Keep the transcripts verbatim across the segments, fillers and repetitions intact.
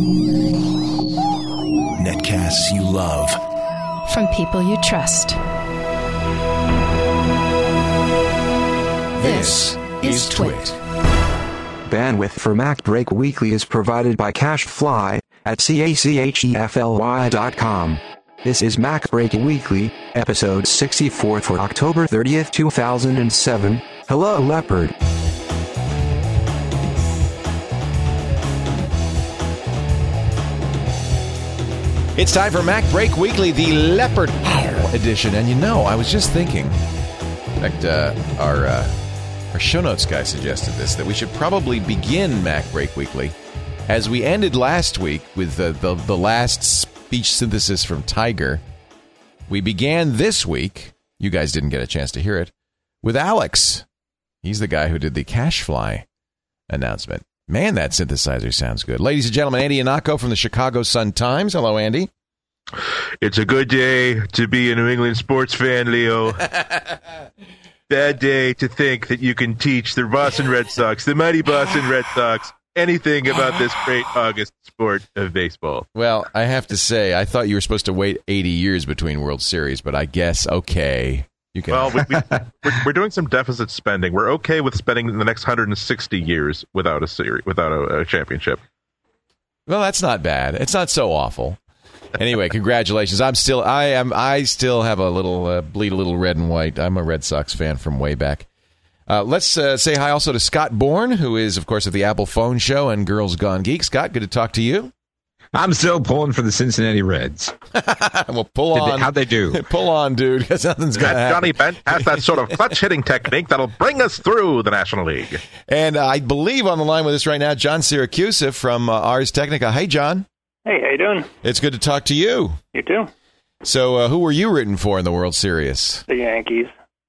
Netcasts you love. From people you trust. This is Twit. Bandwidth for MacBreak Weekly is provided by CashFly at cachefly dot com. This is MacBreak Weekly, episode sixty-four for October thirtieth, two thousand seven. Hello, Leopard. It's time for Mac Break Weekly, the Leopard edition. And you know, I was just thinking, in fact, uh, our, uh, our show notes guy suggested this, that we should probably begin Mac Break Weekly as we ended last week with the, the, the last speech synthesis from Tiger. We began this week, you guys didn't get a chance to hear it, with Alex. He's the guy who did the CashFly announcement. Man, that synthesizer sounds good. Ladies and gentlemen, Andy Ihnatko from the Chicago Sun-Times. Hello, Andy. It's a good day to be a New England sports fan, Leo. Bad day to think that you can teach the Boston Red Sox, the mighty Boston Red Sox, anything about this great August sport of baseball. Well, I have to say, I thought you were supposed to wait eighty years between World Series, but I guess, okay. You can. Well, we, we, we're, we're doing some deficit spending. We're okay with spending the next one hundred sixty years without a series, without a, a championship. Well, that's not bad. It's not so awful. Anyway, congratulations. I'm still, I am, I still have a little uh, bleed a little red and white. I'm a Red Sox fan from way back. Uh, let's uh, say hi also to Scott Bourne, who is, of course, at the Apple Phone Show and Girls Gone Geek. Scott, good to talk to you. I'm still pulling for the Cincinnati Reds. Well, pull on. They, how'd they do? Pull on, dude, because nothing's going to happen. Johnny Bench has that sort of clutch-hitting technique that'll bring us through the National League. And uh, I believe on the line with us right now, John Siracusa from uh, Ars Technica. Hey, John. Hey, how you doing? It's good to talk to you. You too. So uh, who were you rooting for in the World Series? The Yankees.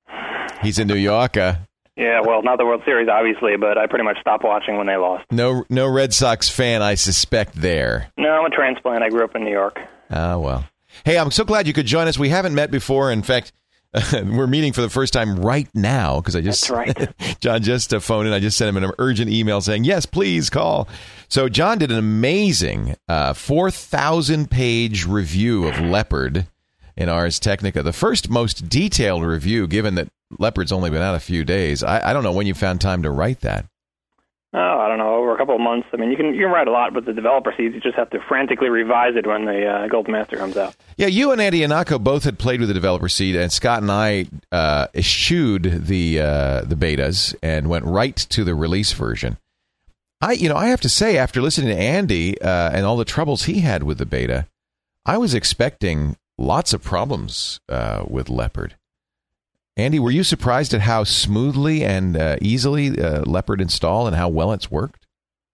He's in New York. Uh, Yeah, well, not the World Series, obviously, but I pretty much stopped watching when they lost. No no Red Sox fan, I suspect, there. No, I'm a transplant. I grew up in New York. Ah, well. Hey, I'm so glad you could join us. We haven't met before. In fact, uh, we're meeting for the first time right now because I just... That's right. John just uh, phoned in. I just sent him an urgent email saying, yes, please call. So John did an amazing uh, four thousand page review of Leopard in Ars Technica. The first most detailed review, given that Leopard's only been out a few days. I, I don't know when you found time to write that. Oh, I don't know, over a couple of months. I mean, you can you can write a lot with the developer seeds. You just have to frantically revise it when the uh, Golden Master comes out. Yeah, you and Andy Ihnatko both had played with the developer seed, and Scott and I uh, eschewed the uh, the betas and went right to the release version. I, you know, I have to say, after listening to Andy uh, and all the troubles he had with the beta, I was expecting lots of problems uh, with Leopard. Andy, were you surprised at how smoothly and uh, easily uh, Leopard installed and how well it's worked?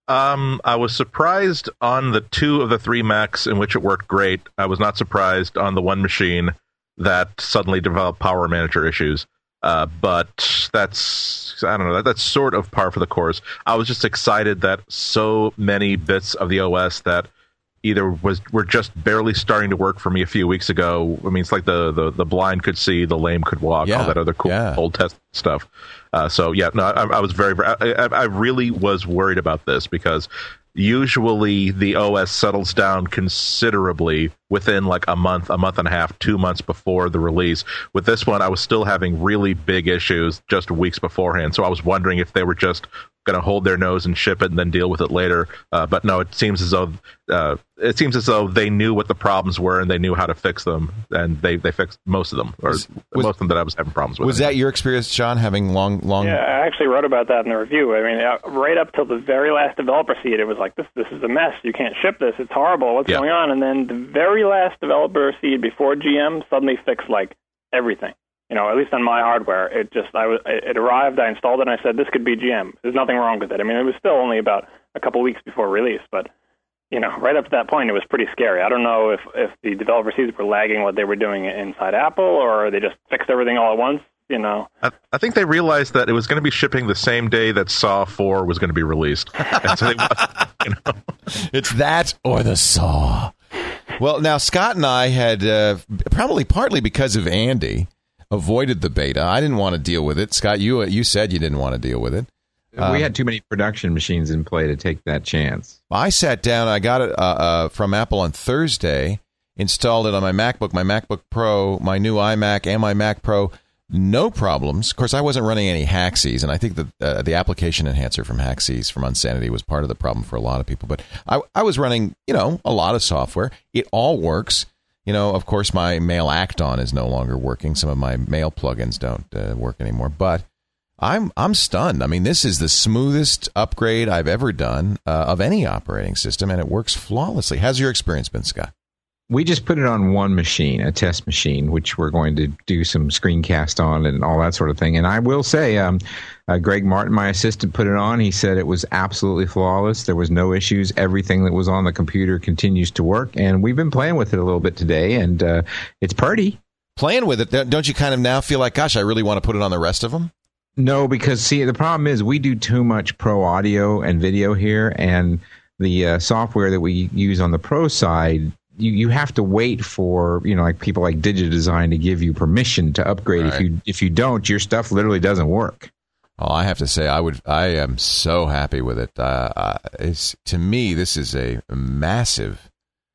Um, I was surprised on the two of the three Macs in which it worked great. I was not surprised on the one machine that suddenly developed Power Manager issues. Uh, but that's, I don't know, that, that's sort of par for the course. I was just excited that so many bits of the O S that either was were just barely starting to work for me a few weeks ago. I mean, it's like the the, the blind could see, the lame could walk, yeah, all that other cool yeah. old test stuff. Uh, so yeah, no, I, I was very, very I, I really was worried about this because usually the O S settles down considerably within like a month, a month and a half, two months before the release. With this one, I was still having really big issues just weeks beforehand. So I was wondering if they were just going to hold their nose and ship it and then deal with it later. Uh, but no, it seems as though uh, it seems as though they knew what the problems were and they knew how to fix them, and they, they fixed most of them, or was, most of them that I was having problems with. Was that your experience, John, having long, long? Yeah, I actually wrote about that in the review. I mean, uh, right up till the very last developer seed, it was like, this this is a mess. You can't ship this. It's horrible. What's yeah. going on? And then the very last developer seed before G M suddenly fixed like everything. You know, at least on my hardware, it just I was it arrived, I installed it, and I said, this could be G M. There's nothing wrong with it. I mean, it was still only about a couple weeks before release, but, you know, right up to that point, it was pretty scary. I don't know if, if the developer seeds were lagging what they were doing inside Apple, or they just fixed everything all at once, you know. I, I think they realized that it was going to be shipping the same day that Saw four was going to be released. And so they, you know. It's that or the Saw. Well, now, Scott and I had, uh, probably partly because of Andy, avoided the beta. I didn't want to deal with it. Scott, you you said you didn't want to deal with it. Um, we had too many production machines in play to take that chance. I sat down. I got it uh, uh, from Apple on Thursday. Installed it on my MacBook, my MacBook Pro, my new iMac, and my Mac Pro. No problems. Of course, I wasn't running any Haxies, and I think that uh, the application enhancer from Haxies from Unsanity was part of the problem for a lot of people. But I, I was running, you know, a lot of software. It all works. You know, of course, my Mail Acton is no longer working. Some of my mail plugins don't uh, work anymore. But I'm I'm stunned. I mean, this is the smoothest upgrade I've ever done uh, of any operating system, and it works flawlessly. How's your experience been, Scott? We just put it on one machine, a test machine, which we're going to do some screencast on and all that sort of thing. And I will say, um, uh, Greg Martin, my assistant, put it on. He said it was absolutely flawless. There was no issues. Everything that was on the computer continues to work. And we've been playing with it a little bit today, and uh, it's pretty. Playing with it, don't you kind of now feel like, gosh, I really want to put it on the rest of them? No, because, see, the problem is we do too much pro audio and video here, and the uh, software that we use on the pro side, You, you have to wait for, you know, like people like DigiDesign to give you permission to upgrade. Right. If you if you don't, your stuff literally doesn't work. Oh, I have to say, I would. I am so happy with it. Uh, uh, it's to me, this is a massive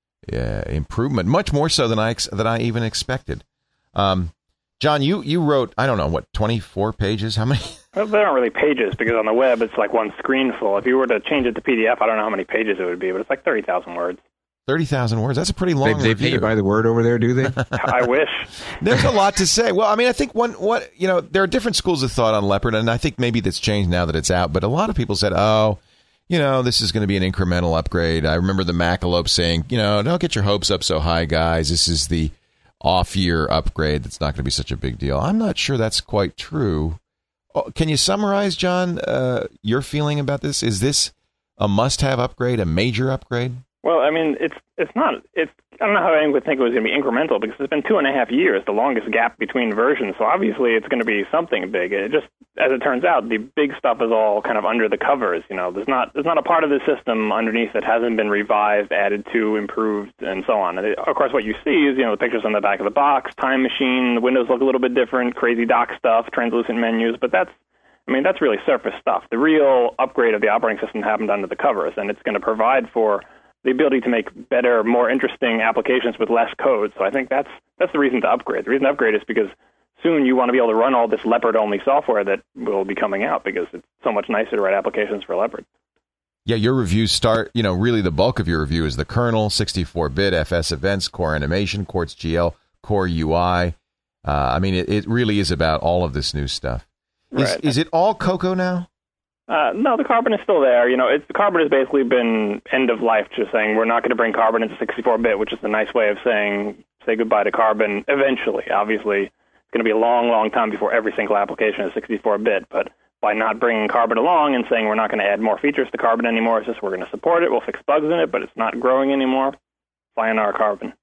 uh, improvement, much more so than I ex- than I even expected. Um, John, you you wrote, I don't know, what, twenty-four pages? How many? Well, they aren't really pages because on the web it's like one screen full. If you were to change it to P D F, I don't know how many pages it would be, but it's like thirty thousand words. thirty thousand words. That's a pretty long They, they pay you by the word over there, do they? I wish. There's a lot to say. Well, I mean, I think one, what, you know, there are different schools of thought on Leopard, and I think maybe that's changed now that it's out. But a lot of people said, oh, you know, this is going to be an incremental upgrade. I remember the Macalope saying, you know, don't get your hopes up so high, guys. This is the off-year upgrade. That's not going to be such a big deal. I'm not sure that's quite true. Oh, can you summarize, John, uh, your feeling about this? Is this a must-have upgrade, a major upgrade? Well, I mean, it's it's not. It's I don't know how anyone would think it was going to be incremental because it's been two and a half years, the longest gap between versions. So obviously, it's going to be something big. It just, as it turns out, the big stuff is all kind of under the covers. You know, there's not there's not a part of the system underneath that hasn't been revised, added to, improved, and so on. And it, of course, what you see is, you know, the pictures on the back of the box, Time Machine. The windows look a little bit different, crazy dock stuff, translucent menus, but that's. I mean, that's really surface stuff. The real upgrade of the operating system happened under the covers, and it's going to provide for the ability to make better, more interesting applications with less code. So I think that's that's the reason to upgrade. The reason to upgrade is because soon you want to be able to run all this Leopard-only software that will be coming out because it's so much nicer to write applications for Leopard. Yeah, your reviews start, you know, really the bulk of your review is the kernel, sixty-four bit, F S Events, Core Animation, Quartz G L, Core U I. Uh, I mean, it, it really is about all of this new stuff. Is, Right. is it all Cocoa now? Uh, no, the Carbon is still there. You know, it's, the Carbon has basically been end of life, just saying we're not going to bring Carbon into sixty-four bit, which is a nice way of saying say goodbye to Carbon eventually. Obviously, it's going to be a long, long time before every single application is sixty-four bit, but by not bringing Carbon along and saying we're not going to add more features to Carbon anymore, it's just we're going to support it, we'll fix bugs in it, but it's not growing anymore. Sayonara Carbon.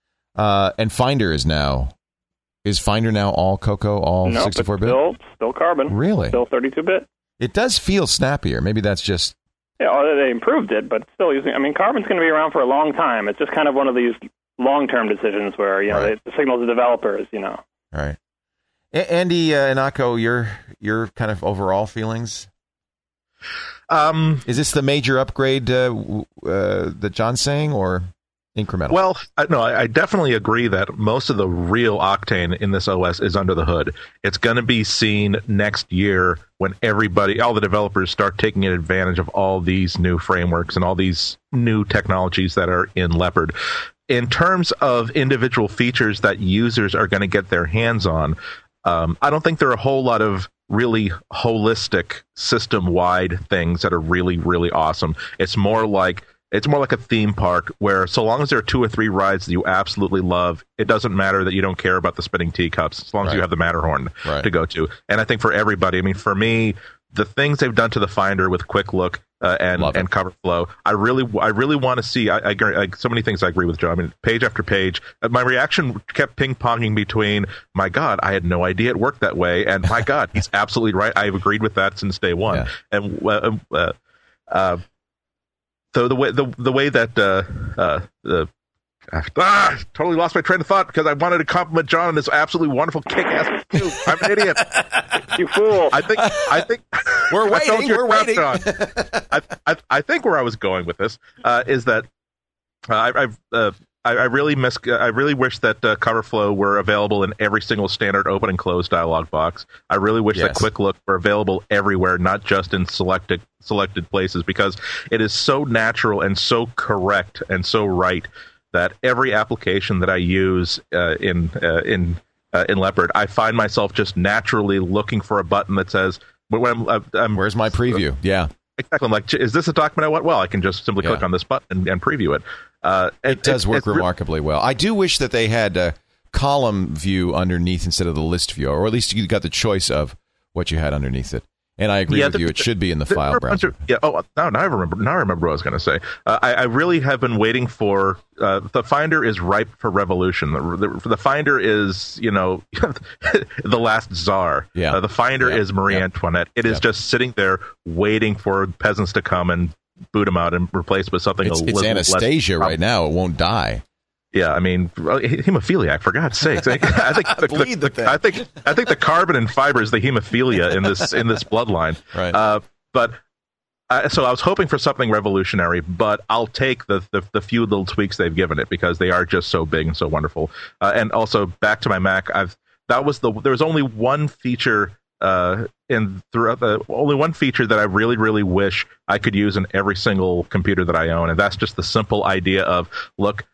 Uh, and Finder is now, is Finder now all Cocoa, all Nope, sixty-four bit? it's still, still Carbon. Really? Still thirty-two bit. It does feel snappier. Maybe that's just... Yeah, oh, they improved it, but still using. I mean, Carbon's going to be around for a long time. It's just kind of one of these long-term decisions where you know Right. they, the signals to developers. You know, All right. A- Andy uh, Inako, your your kind of overall feelings? Um, Is this the major upgrade uh, w- uh, that John's saying, or incremental? Well, I, no, I, I definitely agree that most of the real Octane in this O S is under the hood. It's going to be seen next year when everybody, all the developers start taking advantage of all these new frameworks and all these new technologies that are in Leopard. In terms of individual features that users are going to get their hands on, um, I don't think there are a whole lot of really holistic system-wide things that are really, really awesome. It's more like It's more like a theme park where so long as there are two or three rides that you absolutely love, it doesn't matter that you don't care about the spinning teacups as long as Right. you have the Matterhorn Right. to go to. And I think for everybody, I mean, for me, the things they've done to the Finder with Quick Look uh, and Love it. and Cover Flow, I really, I really want to see. I, I, agree- I so many things I agree with Joe. I mean, page after page, uh, my reaction kept ping ponging between, my God, I had no idea it worked that way, and my God, he's absolutely right. I've agreed with that since day one. Yeah. And uh, uh, uh, So the way the the way that uh, uh, the Ah, totally lost my train of thought because I wanted to compliment John on this absolutely wonderful kick-ass review. I'm an idiot. You fool. I think. I think We're I told waiting. you We're crap, waiting. John. I, I, I think where I was going with this uh, is that uh, I, I've. Uh, I, I really miss. I really wish that uh, CoverFlow were available in every single standard open and close dialog box. I really wish Yes. that Quick Look were available everywhere, not just in selected selected places, because it is so natural and so correct and so right that every application that I use uh, in uh, in uh, in Leopard, I find myself just naturally looking for a button that says, "When I'm, uh, I'm Where's my preview?" Yeah. Exactly. I'm like, is this a document I want? Well, I can just simply Yeah. click on this button and, and preview it. Uh, It does work it's re- remarkably well. I do wish that they had a column view underneath instead of the list view, or at least you got the choice of what you had underneath it. And I agree Yeah, with the- you; it should be in the There file were a bunch browser. of- yeah. Oh, now, now I remember. Now I remember what I was going to say. Uh, I, I really have been waiting for uh, the Finder is ripe for revolution. The, the, the Finder is, you know, the last czar. Yeah. Uh, the Finder Yeah. is Marie Yeah. Antoinette. It is Yeah. just sitting there waiting for peasants to come and boot them out and replace with something. It's, a it's little Anastasia less right now; it won't die. Yeah, I mean, hemophiliac, for God's sakes. I think the, Bleed the, the thing. I think I think the carbon and fiber is the hemophilia in this in this bloodline. Right. Uh, but uh, so I was hoping for something revolutionary, but I'll take the, the the few little tweaks they've given it because they are just so big and so wonderful. Uh, and also back to my Mac, I've that was the there was only one feature uh, in throughout the only one feature that I really really wish I could use in every single computer that I own, and that's just the simple idea of look.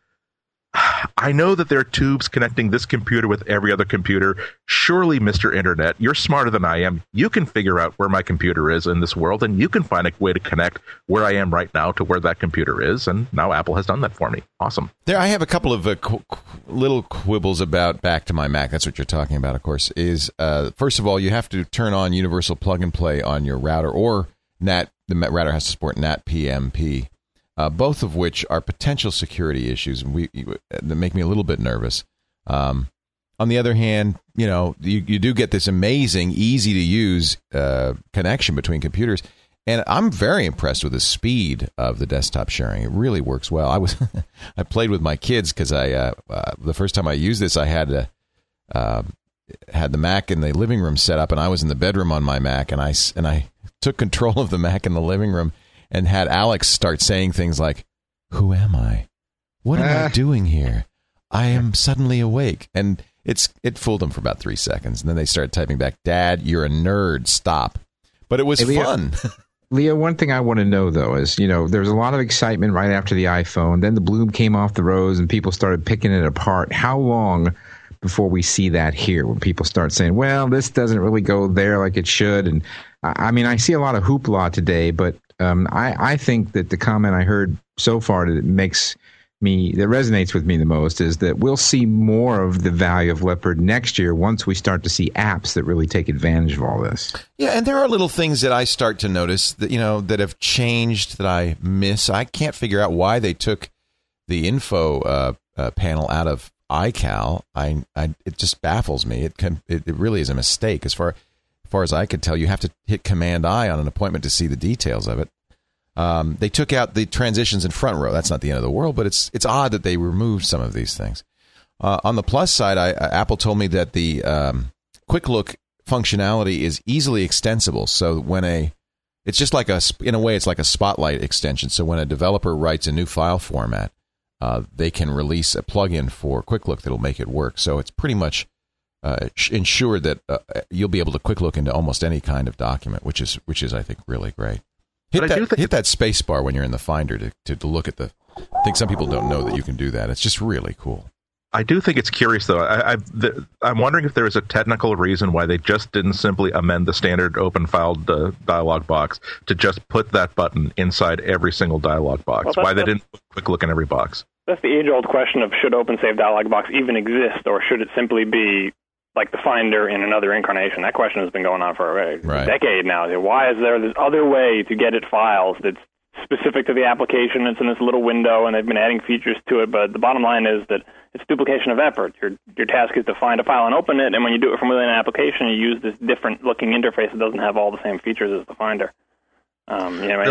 I know that there are tubes connecting this computer with every other computer. Surely, Mister Internet, you're smarter than I am. You can figure out where my computer is in this world, and you can find a way to connect where I am right now to where that computer is. And now Apple has done that for me. Awesome. There, I have a couple of uh, qu- qu- little quibbles about Back to My Mac. That's what you're talking about, of course. Is uh, first of all, you have to turn on Universal Plug and Play on your router, or N A T. The router has to support N A T P M P. Uh, both of which are potential security issues, and we that make me a little bit nervous. Um, on the other hand, you know, you, you do get this amazing, easy to use uh, connection between computers, and I'm very impressed with the speed of the desktop sharing. It really works well. I was I played with my kids because I uh, uh, the first time I used this, I had a, uh, had the Mac in the living room set up, and I was in the bedroom on my Mac, and I and I took control of the Mac in the living room. And had Alex start saying things like, "Who am I? What am I doing here? I am suddenly awake." And it's it fooled them for about three seconds. And then they started typing back, "Dad, you're a nerd. Stop." But it was Hey, Leo. fun. Leo, one thing I want to know, though, is, you know, there was a lot of excitement right after the iPhone. Then the bloom came off the rose and people started picking it apart. How long before we see that here, when people start saying, well, this doesn't really go there like it should? And I mean, I see a lot of hoopla today, but um, I, I think that the comment I heard so far that makes me, that resonates with me the most, is that we'll see more of the value of Leopard next year once we start to see apps that really take advantage of all this. Yeah, and there are little things that I start to notice that, you know, that have changed that I miss. I can't figure out why they took the info uh, uh, panel out of iCal. I, I, it just baffles me. It can, it, it really is a mistake. As far, as far as I could tell, you have to hit Command I on an appointment to see the details of it. Um, they took out the transitions in front row. That's not the end of the world, but it's it's odd that they removed some of these things. Uh, on the plus side, I, uh, Apple told me that the um, Quick Look functionality is easily extensible. So when a, it's just like a, in a way, it's like a Spotlight extension. So when a developer writes a new file format, uh, they can release a plugin for Quick Look that'll make it work. So it's pretty much uh, ensured that uh, you'll be able to Quick Look into almost any kind of document, which is which is I think really great. Hit But I do that, think hit that space bar when you're in the Finder to, to, to look at the. I think some people don't know that you can do that. It's just really cool. I do think it's curious, though. I, I, the, I'm wondering if there is a technical reason why they just didn't simply amend the standard open file uh, dialog box to just put that button inside every single dialog box. Well, why they that's- didn't put Quick Look in every box. That's the age-old question of should OpenSave dialog box even exist, or should it simply be like the Finder in another incarnation? That question has been going on for a Right. decade now. Why is there this other way to get at files that's specific to the application? It's in this little window, and they've been adding features to it, but the bottom line is that it's duplication of effort. Your your task is to find a file and open it, and when you do it from within an application, you use this different-looking interface that doesn't have all the same features as the Finder. Um, you know, Really? and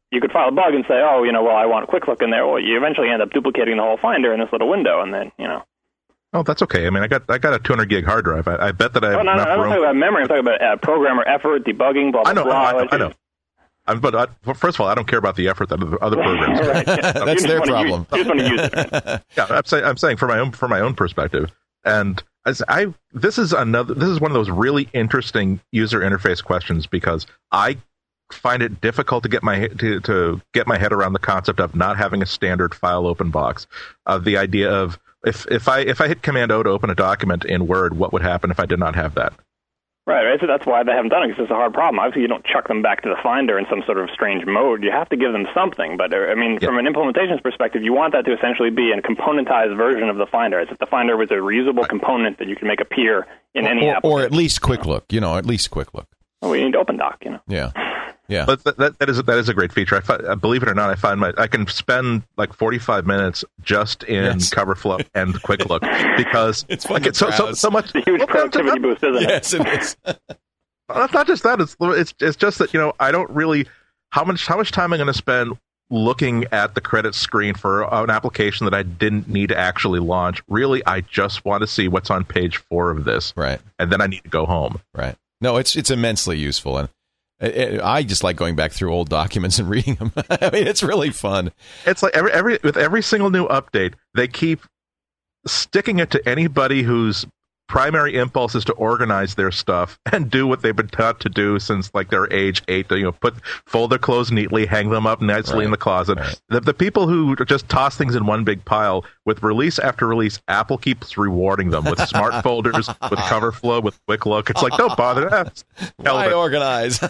you could file a bug and say, oh, you know, well, I want a quick look in there. Well, you eventually end up duplicating the whole Finder in this little window, and then, you know. Oh, that's okay. I mean, I got I got a two hundred gig hard drive. I, I bet that I have oh, no, enough no, I'm room. not talking about memory. I'm talking about uh, programmer effort, debugging, blah, blah, I know, blah. I know. I know. I'm, but I, well, first of all, I don't care about the effort that other programs. Right, yeah. That's their problem. Use, you just want to use it. Right? Yeah, I'm saying I'm saying for my own for my own perspective, and as I this is another this is one of those really interesting user interface questions because I find it difficult to get my to, to get my head around the concept of not having a standard file open box. Of the idea of if if I if I hit Command O to open a document in Word, what would happen if I did not have that? Right, right. So that's why they haven't done it, because it's a hard problem. Obviously, you don't chuck them back to the Finder in some sort of strange mode. You have to give them something. But, I mean, yeah. from an implementations perspective, you want that to essentially be a componentized version of the Finder, as if the Finder was a reusable right. component that you can make appear in or, any or, application. Or at least quick look, you know, at least quick look. Well, we need OpenDoc, you know. Yeah. Yeah, but that, that, that is that is a great feature. I find, believe it or not, I find my I can spend like forty-five minutes just in yes. CoverFlow and Quick Look because it's fun I get so, so so much. It's a huge well, productivity boost, isn't it? Yes, it is. It's not just that. It's it's it's just that you know I don't really how much how much time I'm going to spend looking at the credit screen for an application that I didn't need to actually launch. Really, I just want to see what's on page four of this, right? And then I need to go home. Right. No, it's it's immensely useful and. I just like going back through old documents and reading them. I mean, it's really fun. It's like every every with every single new update, they keep sticking it to anybody whose primary impulse is to organize their stuff and do what they've been taught to do since like their age eight. You know, put fold their clothes neatly, hang them up nicely right. in the closet. Right. The, the people who just toss things in one big pile, with release after release, Apple keeps rewarding them with smart folders, with CoverFlow, with Quick Look. It's like, don't bother. Why organize?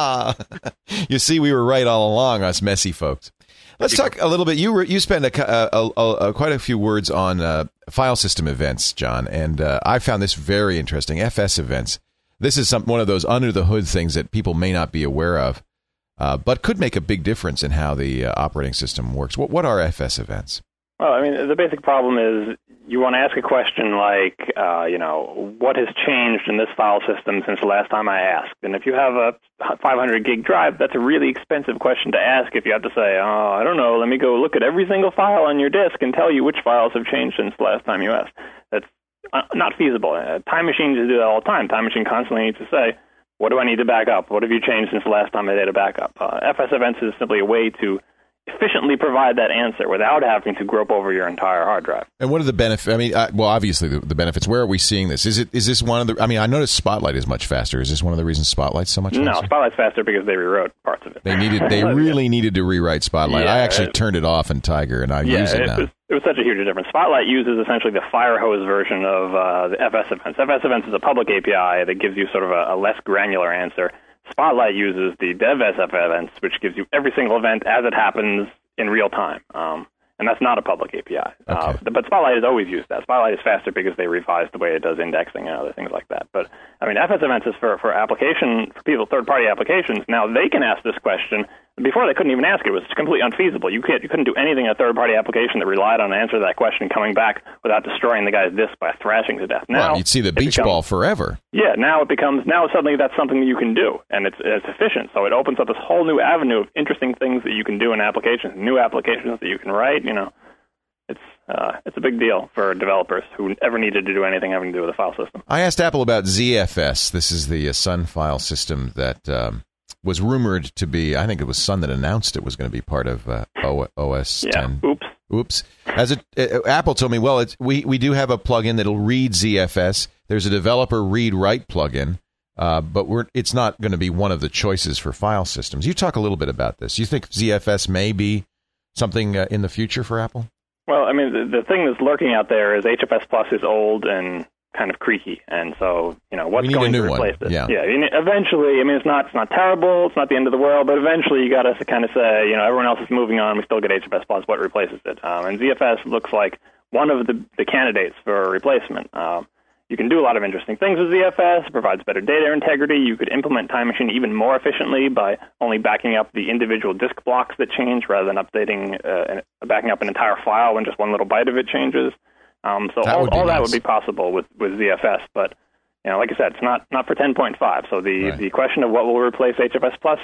You see, we were right all along, us messy folks. Let's talk a little bit. You were, you spent a, a, a, a, quite a few words on uh, file system events, John, and uh, I found this very interesting. F S events. This is some one of those under the hood things that people may not be aware of, uh, but could make a big difference in how the uh, operating system works. What, what are F S events? Well, I mean, the basic problem is you want to ask a question like, uh, you know, what has changed in this file system since the last time I asked? And if you have a five hundred gig drive, that's a really expensive question to ask if you have to say, oh, I don't know, let me go look at every single file on your disk and tell you which files have changed since the last time you asked. That's not feasible. Uh, Time machines do that all the time. Time Machine constantly needs to say, what do I need to back up? What have you changed since the last time I did a backup? Uh, F S events is simply a way to efficiently provide that answer without having to grope over your entire hard drive. And what are the benefits? I mean, uh, well, obviously the, the benefits. Where are we seeing this? Is it is this one of the? I mean, I noticed Spotlight is much faster. Is this one of the reasons Spotlight's so much faster? No, Spotlight's faster because they rewrote parts of it. They needed. They really needed to rewrite Spotlight. Yeah, I actually it, turned it off in Tiger, and I yeah, use it, it now. Was, it was such a huge difference. Spotlight uses essentially the fire hose version of uh, the F S events. F S events is a public A P I that gives you sort of a, a less granular answer. Spotlight uses the dev S F events, which gives you every single event as it happens in real time, um, and that's not a public A P I. Okay. Uh, but Spotlight has always used that. Spotlight is faster because they revised the way it does indexing and other things like that. But I mean, F S events is for for application for people, third-party applications. Now they can ask this question. Before they couldn't even ask it. It was completely unfeasible. You can't, you couldn't do anything in a third-party application that relied on an answer to that question coming back without destroying the guy's disk by thrashing to death. Now well, you'd see the beach becomes, ball forever. Yeah, now it becomes now suddenly that's something that you can do, and it's it's efficient. So it opens up this whole new avenue of interesting things that you can do in applications, new applications that you can write. You know, it's uh, it's a big deal for developers who ever needed to do anything having to do with a file system. I asked Apple about Z F S. This is the uh, Sun file system that. Um, was rumored to be, I think it was Sun that announced it was going to be part of uh, O S yeah. ten. Oops. Oops. As it, uh, Apple told me, well, it's, we, we do have a plugin that'll read Z F S. There's a developer read-write plugin, uh, but we're it's not going to be one of the choices for file systems. You talk a little bit about this. You think Z F S may be something uh, in the future for Apple? Well, I mean, the, the thing that's lurking out there is H F S Plus is old and kind of creaky, and so you know what's going to replace one. it. Yeah. yeah. I mean, eventually, I mean, it's not it's not terrible. It's not the end of the world, but eventually, you got to kind of say, you know, everyone else is moving on. We still get H F S Plus. What replaces it? Um, and Z F S looks like one of the, the candidates for a replacement. Um, you can do a lot of interesting things with Z F S. It provides better data integrity. You could implement Time Machine even more efficiently by only backing up the individual disk blocks that change rather than updating uh, backing up an entire file when just one little byte of it changes. Um, so that all, all nice. that would be possible with, with Z F S, but you know, like I said, it's not, not for ten point five. So the, right. the question of what will replace H F S Plus,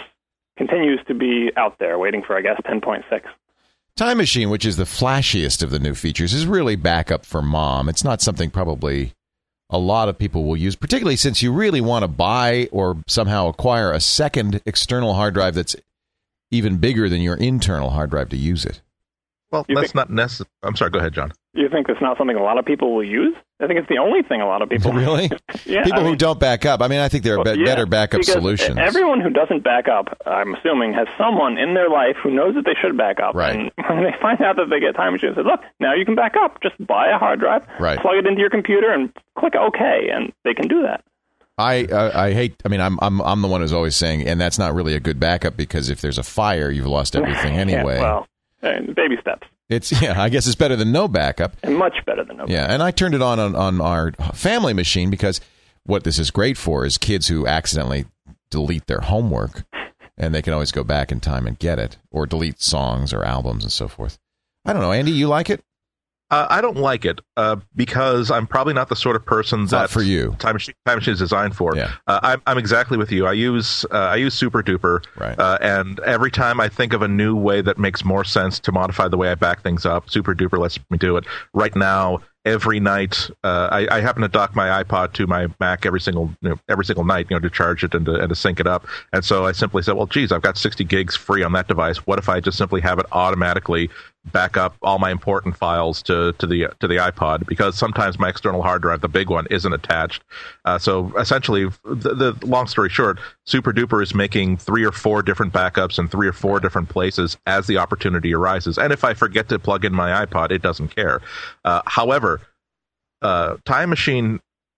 continues to be out there, waiting for, I guess, ten point six. Time Machine, which is the flashiest of the new features, is really backup for mom. It's not something probably a lot of people will use, particularly since you really want to buy or somehow acquire a second external hard drive that's even bigger than your internal hard drive to use it. Well, You that's think- not necessary. I'm sorry. Go ahead, John. You think it's not something a lot of people will use? I think it's the only thing a lot of people Really? yeah, People I who mean, don't back up. I mean, I think there are well, be- yeah, better backup because solutions. Everyone who doesn't back up, I'm assuming, has someone in their life who knows that they should back up. Right. And when they find out that they get Time Machine, they say, look, now you can back up. Just buy a hard drive, Right. plug it into your computer, and click OK, and they can do that. I uh, I hate. I mean, I'm I'm I'm the one who's always saying, and that's not really a good backup because if there's a fire, you've lost everything anyway. Yeah, well, uh, baby steps. It's yeah. I guess it's better than no backup. And much better than no Yeah, and I turned it on, on on our family machine because what this is great for is kids who accidentally delete their homework, and they can always go back in time and get it, or delete songs or albums and so forth. I don't know, Andy, you like it? Uh, I don't like it uh, because I'm probably not the sort of person It's not that for you. Time Machine, Time Machine is designed for. Yeah. Uh, I'm, I'm exactly with you. I use uh, I use Super Duper, Right. uh, and every time I think of a new way that makes more sense to modify the way I back things up, Super Duper lets me do it. Right now, every night, uh, I, I happen to dock my iPod to my Mac every single you know, every single night, you know, to charge it and to, and to sync it up. And so I simply said, well, geez, I've got sixty gigs free on that device. What if I just simply have it automatically back up all my important files to, to the to the iPod? Because sometimes my external hard drive, the big one, isn't attached. Uh, so essentially, the, the long story short, Super Duper is making three or four different backups in three or four different places as the opportunity arises. And if I forget to plug in my iPod, it doesn't care. Uh, however, uh, Time Machine,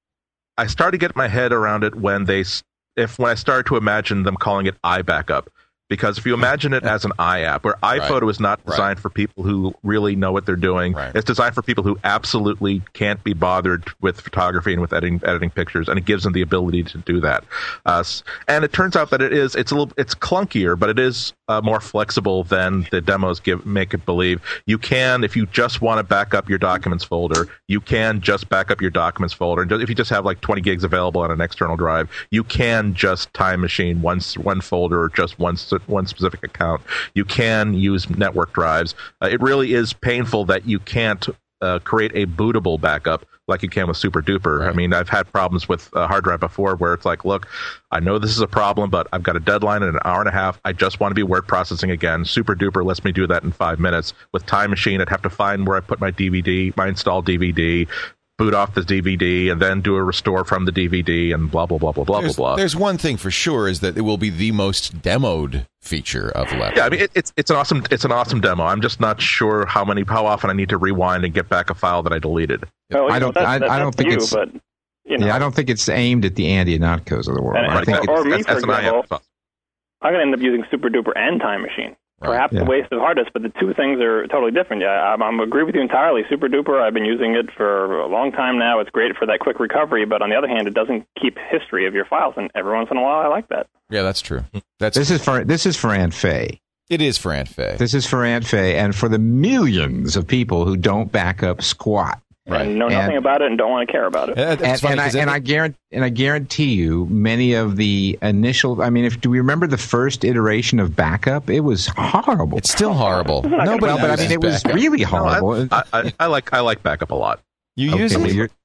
I started to get my head around it when they, if when I started to imagine them calling it iBackup. Because if you imagine it as an iApp, where iPhoto is not designed Right. for people who really know what they're doing, Right. it's designed for people who absolutely can't be bothered with photography and with editing, editing pictures, and it gives them the ability to do that. Uh, s- and it turns out that it is it's a little it's clunkier, but it is uh, more flexible than the demos give make it believe. You can, if you just want to back up your documents folder, you can just back up your documents folder. And just, if you just have like twenty gigs available on an external drive, you can just Time Machine one one folder or just one one specific account. You can use network drives. Uh, it really is painful that you can't uh, create a bootable backup like you can with Super Duper. Right. I mean, I've had problems with a hard drive before where it's like, look, I know this is a problem, but I've got a deadline in an hour and a half. I just want to be word processing again. Super Duper lets me do that in five minutes. With Time Machine, I'd have to find where I put my D V D, my installed D V D, boot off the D V D, and then do a restore from the D V D, and blah, blah, blah, blah, blah, There's, blah, blah. there's one thing for sure is that it will be the most demoed feature of Leopard. Yeah, I mean it, it's it's an awesome it's an awesome demo. I'm just not sure how many how often I need to rewind and get back a file that I deleted. Well, you I know, don't- that's- I- I that's don't think you, it's- But, you know, Yeah, I don't think it's aimed at the Andy Ihnatko's of the world. And- I think or- it's, or me, that's, that's for an example, I F. I'm going to end up using Super Duper and Time Machine. Right. Perhaps Yeah. a waste of hard disk, but the two things are totally different. Yeah, I'm, I'm agree with you entirely. Super Duper, I've been using it for a long time now. It's great for that quick recovery, but on the other hand, it doesn't keep history of your files, and every once in a while, I like that. Yeah, that's true. That's this is for this is for Aunt Faye. it is for Aunt Faye. This is for Aunt Faye and for the millions of people who don't back up squat. Right. And know nothing And- about it and don't want to care about it. Yeah, that's And, funny and I 'cause and it- I guarantee and I guarantee you, many of the initial. I mean, if do we remember the first iteration of backup? It was horrible. it's still horrible. Nobody well, but I uses mean, it was backup. really No, horrible. I, I, I like I like backup a lot. You Okay, use well, it? you're-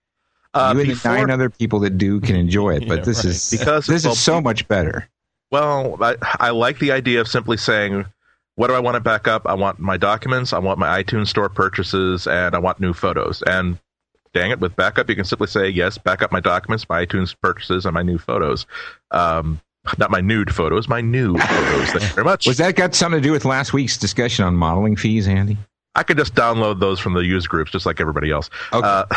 Uh, you and before- the nine other people that do can enjoy it, but Yeah, this right. is Because- this well, is so much better. Well, I, I like the idea of simply saying, what do I want to back up? I want my documents, I want my iTunes Store purchases, and I want new photos. And dang it, with backup, you can simply say, yes, back up my documents, my iTunes purchases, and my new photos. Um, not my nude photos, my new photos. Thank you very much. Was that got something to do with last week's discussion on modeling fees, Andy? I could just download those from the used groups, just like everybody else. Okay. Uh,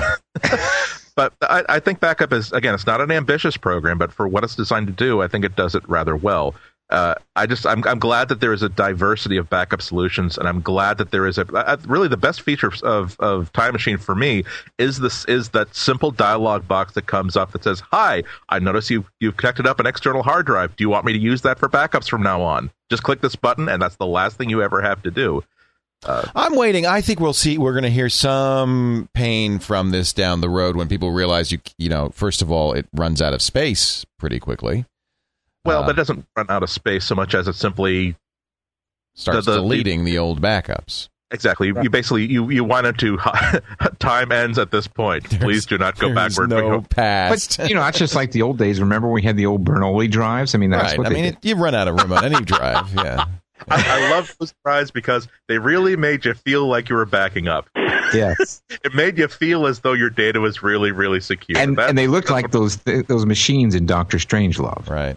but I, I think backup is, again, it's not an ambitious program, but for what it's designed to do, I think it does it rather well. Uh, I just, I'm, I'm glad that there is a diversity of backup solutions, and I'm glad that there is a, uh, really the best feature of, of Time Machine for me is this, is that simple dialog box that comes up that says, hi, I notice you, you've connected up an external hard drive. Do you want me to use that for backups from now on? Just click this button, and that's the last thing you ever have to do. I'm waiting. I think we'll see. We're going to hear some pain from this down the road when people realize you. You know, first of all, it runs out of space pretty quickly. Well, uh, but it doesn't run out of space so much as it simply starts the, the, deleting the, the old backups. Exactly. You basically you you wanted to time ends at this point. There's, Please do not go backward. No past. But you know, that's just like the old days. Remember, we had the old Bernoulli drives. I mean, that's right. what I they mean, did. it, you run out of room on any drive. Yeah. I, I love those drives because they really made you feel like you were backing up. Yes. It made you feel as though your data was really, really secure. And that, and they looked like those those machines in Doctor Strangelove. Right.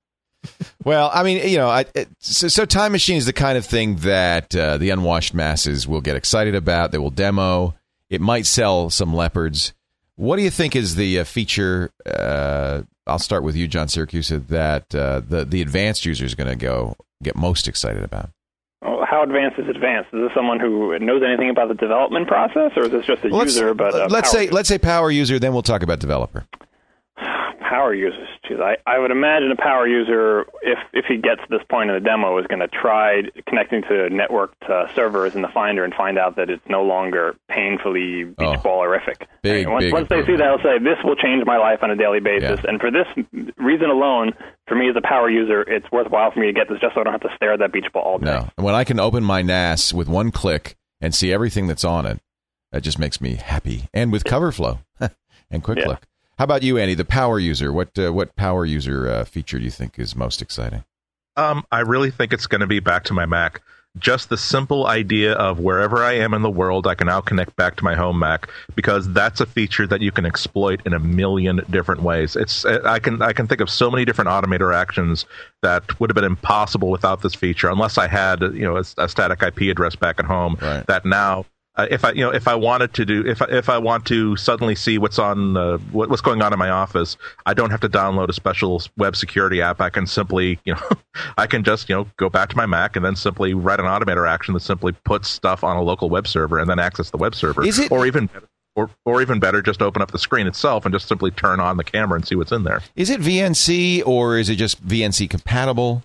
Well, I mean, you know, I, it, so, so Time Machine is the kind of thing that uh, the unwashed masses will get excited about. They will demo. It might sell some leopards. What do you think is the uh, feature? Uh, I'll start with you, John Syracuse. That uh, the the advanced user is going to go get most excited about. Well, how advanced is advanced? Is this someone who knows anything about the development process, or is this just a well, user? But a let's power say user? let's say power user. Then we'll talk about developer. Power users. Jeez, I, I would imagine a power user, if if he gets to this point in the demo, is going to try connecting to networked uh, servers in the Finder and find out that it's no longer painfully beach Oh, ballerific. big, once big once they see that, they'll say, this will change my life on a daily basis. Yeah. And for this reason alone, for me as a power user, it's worthwhile for me to get this just so I don't have to stare at that beach ball all day. No, when I can open my N A S with one click and see everything that's on it, that just makes me happy. And with CoverFlow and Quick Yeah. Look. How about you, Andy, the power user? What uh, what power user uh, feature do you think is most exciting? Um, I really think it's going to be back to my Mac. Just the simple idea of wherever I am in the world, I can now connect back to my home Mac, because that's a feature that you can exploit in a million different ways. It's I can I can think of so many different automator actions that would have been impossible without this feature, unless I had you know a, a static I P address back at home. Right. That now. Uh, if I, you know, if I wanted to do, if I, if I want to suddenly see what's on, uh, what, what's going on in my office, I don't have to download a special web security app. I can simply, you know, I can just, you know, go back to my Mac and then simply write an automator action that simply puts stuff on a local web server and then access the web server. Is it- or even, or, or even better, just open up the screen itself and just simply turn on the camera and see what's in there. Is it V N C or is it just V N C compatible?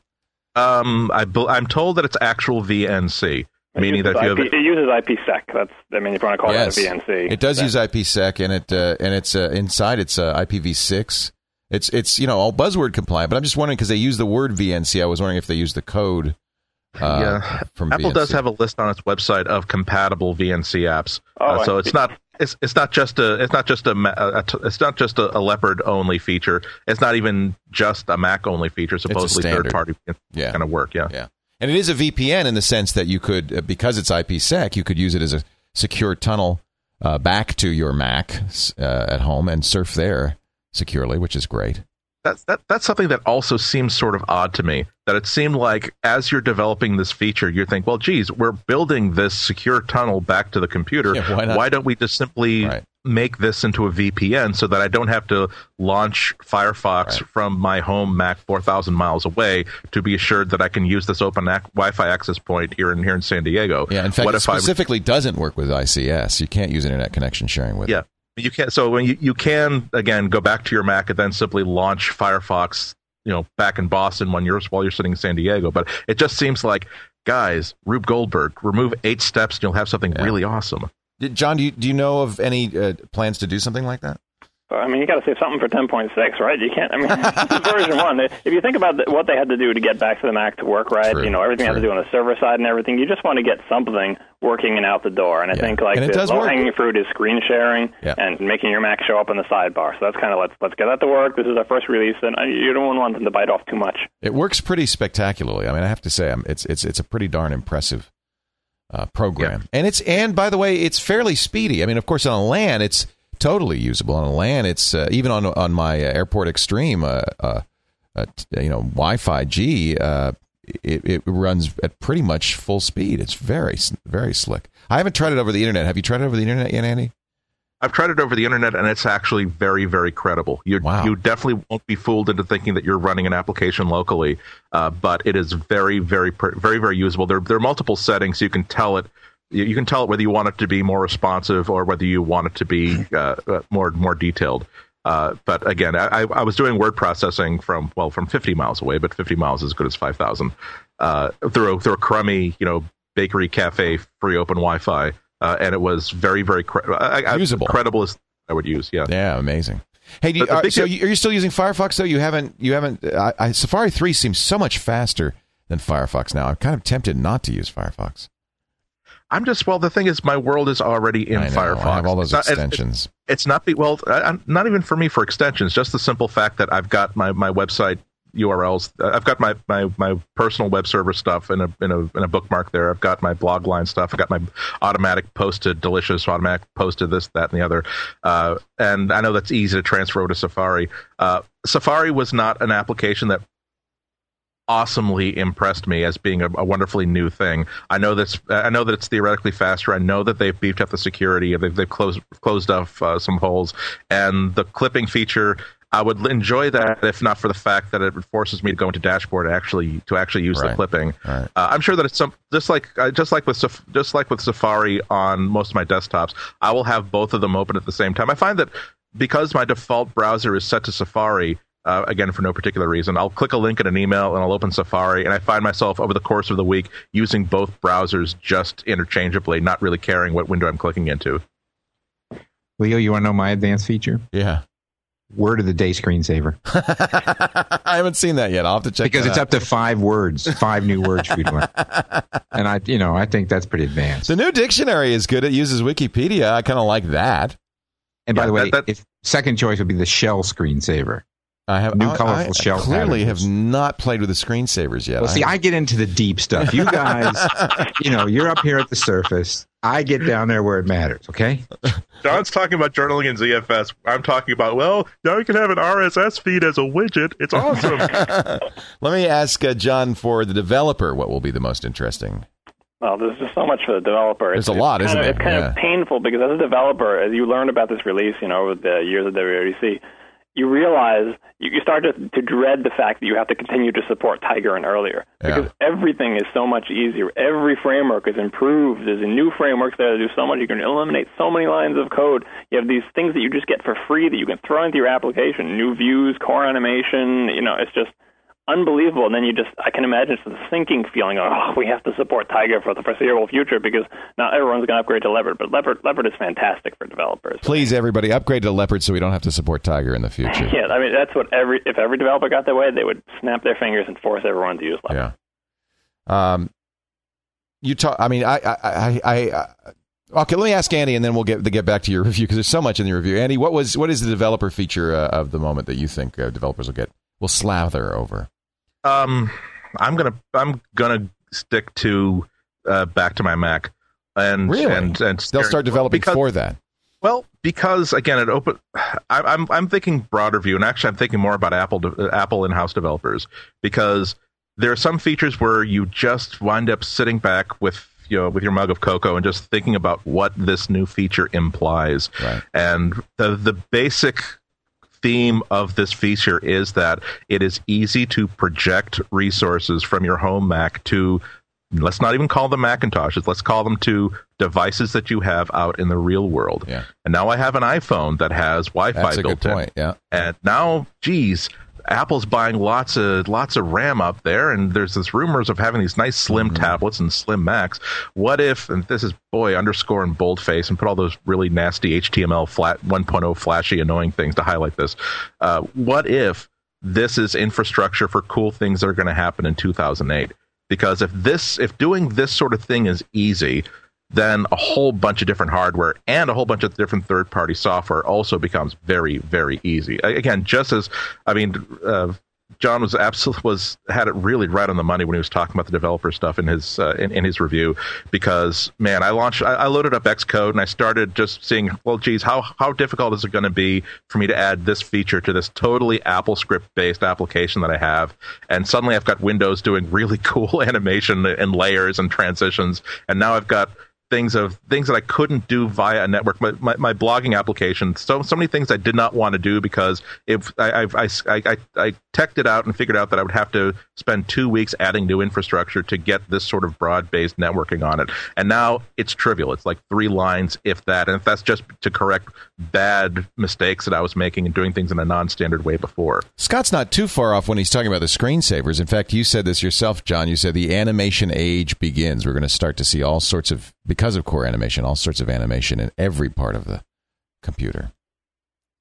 Um, I, I'm told that it's actual V N C. It Meaning uses that if you I P, have it uses IPsec. That's, I mean, if you want to call Yes. that a V N C. It does then- use IPsec, and it uh, and it's uh, inside it's uh, I P v six. It's it's you know all buzzword compliant, but I'm just wondering because they use the word V N C. I was wondering if they use the code. Uh, yeah, from Apple V N C. does have a list on its website of compatible V N C apps. Oh, uh, I so see. it's not it's it's not just a it's not just a, ma- a, a it's not just a, a Leopard only feature. It's not even just a Mac only feature. Supposedly standard. third party can Yeah. kind of work. Yeah. Yeah. And it is a V P N in the sense that you could, uh, because it's IPsec, you could use it as a secure tunnel uh, back to your Mac uh, at home and surf there securely, which is great. That's that that's something that also seems sort of odd to me. That it seemed like as you're developing this feature, you think, well, geez, we're building this secure tunnel back to the computer. Yeah, why not? Why don't we just simply Right. make this into a V P N so that I don't have to launch Firefox Right. from my home Mac four thousand miles away to be assured that I can use this open ac- Wi-Fi access point here in here in San Diego? Yeah, in fact, what it if I specifically doesn't work with I C S. You can't use internet connection sharing with yeah. it. You can so when you, you can again go back to your Mac and then simply launch Firefox, you know, back in Boston when you're while you're sitting in San Diego. But it just seems like, guys, Rube Goldberg, remove eight steps and you'll have something Yeah. really awesome. Did- John, do you, do you know of any uh, plans to do something like that? I mean, you got to save something for ten point six, right? You can't. I mean, this is version one. If you think about the, what they had to do to get back to the Mac to work right, True, you know, everything true. had to do on the server side and everything. You just want to get something working and out the door. And I Yeah. think like And it the does work. low-hanging fruit is screen sharing Yeah. and making your Mac show up on the sidebar. So that's kind of let's let's get that to work. This is our first release, and you don't want them to bite off too much. It works pretty spectacularly. I mean, I have to say, um, it's it's it's a pretty darn impressive uh, program, and it's and by the way, it's fairly speedy. I mean, of course, on a LAN, it's totally usable. On a LAN, it's uh, even on on my uh, Airport Extreme, uh, uh, uh, t- you know, Wi-Fi G. Uh, it, it runs at pretty much full speed. It's very s- very slick. I haven't tried it over the internet. Have you tried it over the internet yet, Andy? I've tried it over the internet, and it's actually very, very credible. You Wow. you definitely won't be fooled into thinking that you're running an application locally, uh, but it is very, very, pr- very, very usable. There, there are multiple settings. You can tell it. You, you can tell it whether you want it to be more responsive or whether you want it to be uh, uh, more more detailed. Uh, but again, I, I was doing word processing from well from fifty miles away, but fifty miles is as good as five thousand uh, through through a crummy, you know, bakery cafe free open Wi-Fi. Uh, and it was very, very cre- I, I, Usable. credible as I would use. Yeah. Yeah, amazing. Hey, do you, But the are, big so di- you, are you still using Firefox though? You haven't. You haven't. I, I, Safari three seems so much faster than Firefox now. I'm kind of tempted not to use Firefox. I'm just well. The thing is, my world is already in I know, Firefox. I have all those It's not- extensions. It's, it's not be well. I, not even for me for extensions. Just the simple fact that I've got my, my website U R Ls. I've got my, my, my personal web server stuff in a in a in a bookmark there. I've got my blog line stuff. I've got my automatic posted delicious automatic posted this that and the other. Uh, and I know that's easy to transfer over to Safari. Uh, Safari was not an application that awesomely impressed me as being a, a wonderfully new thing. I know that's I know that it's theoretically faster. I know that they've beefed up the security. They've, they've closed closed off uh, some holes, and the clipping feature. I would enjoy that if not for the fact that it forces me to go into dashboard to actually to actually use Right. the clipping. Right. Uh, I'm sure that it's some just like uh, just like with Saf- just like with Safari on most of my desktops. I will have both of them open at the same time. I find that because my default browser is set to Safari. Uh, again, for no particular reason, I'll click a link in an email and I'll open Safari, and I find myself over the course of the week using both browsers just interchangeably, not really caring what window I'm clicking into. Leo, you want to know my advanced feature? Yeah. Word of the day screensaver. I haven't seen that yet. I'll have to check Because that it's out. up to five words, five new words for you to learn. And I, you know, I think that's pretty advanced. The new dictionary is good. It uses Wikipedia. I kind of like that. And by Yeah, the way, that- that- if second choice would be the shell screensaver. I have New I- colorful I shell clearly patterns. have not played with the screensavers yet. Well, see, I get into the deep stuff. You guys, you know, you're up here at the surface. I get down there where it matters, okay? John's talking about journaling in Z F S. I'm talking about, well, now you can have an R S S feed as a widget. It's awesome. Let me ask uh, John for the developer what will be the most interesting. Well, there's just so much for the developer. There's It's- a lot, it's isn't kind of, there? It's kind Yeah. of painful because as a developer, as you learn about this release, you know, over the years of W W D C, you realize you, you start to, to dread the fact that you have to continue to support Tiger and earlier because Yeah. everything is so much easier. Every framework is improved. There's a new frameworks there that do so much. You can eliminate so many lines of code. You have these things that you just get for free that you can throw into your application. New views, core animation. You know, it's just unbelievable. And then you just, I can imagine the sinking feeling of, oh, we have to support Tiger for the foreseeable future because now everyone's going to upgrade to Leopard. But Leopard, Leopard is fantastic for developers. Please, everybody, upgrade to Leopard so we don't have to support Tiger in the future. Yeah, I mean, that's what every, if every developer got their way, they would snap their fingers and force everyone to use Leopard. Yeah. Um, you talk. I mean, I, I, I, I uh, okay. Let me ask Andy, and then we'll get to get back to your review because there's so much in the review. Andy, what was what is the developer feature uh, of the moment that you think uh, developers will get will slather over? Um, I'm gonna I'm gonna stick to uh, back to my Mac, and Really? and and They'll start developing because, for that. Well, because again, it open. I, I'm I'm thinking broader view, and actually, I'm thinking more about Apple de- Apple in-house developers because there are some features where you just wind up sitting back with you know with your mug of cocoa and just thinking about what this new feature implies, Right. and the the basic theme of this feature is that it is easy to project resources from your home Mac to, let's not even call them Macintoshes, let's call them to devices that you have out in the real world. Yeah. And now I have an iPhone that has Wi-Fi That's a built good in. point. Yeah. And now, geez, Apple's buying lots of lots of RAM up there, and there's this rumors of having these nice slim Mm-hmm. tablets and slim Macs. What if, and this is boy underscore and boldface, and put all those really nasty H T M L flat one point oh flashy annoying things to highlight this. Uh, what if this is infrastructure for cool things that are going to happen in two thousand eight? Because if this, if doing this sort of thing is easy, then a whole bunch of different hardware and a whole bunch of different third-party software also becomes very, very easy. Again, just as I mean, uh, John was absolutely was had it really right on the money when he was talking about the developer stuff in his uh, in, in his review. Because man, I launched, I, I loaded up Xcode and I started just seeing, well, geez, how how difficult is it going to be for me to add this feature to this totally AppleScript-based application that I have? And suddenly I've got Windows doing really cool animation and layers and transitions, and now I've got things of things that I couldn't do via a network. My, my, my blogging application, so so many things I did not want to do because if I I, I I I teched it out and figured out that I would have to spend two weeks adding new infrastructure to get this sort of broad-based networking on it. And now it's trivial. It's like three lines, if that. And if that's just to correct bad mistakes that I was making and doing things in a non-standard way before. Scott's not too far off when he's talking about the screensavers. In fact, you said this yourself, John. You said the animation age begins. We're going to start to see all sorts of, because of core animation, all sorts of animation in every part of the computer.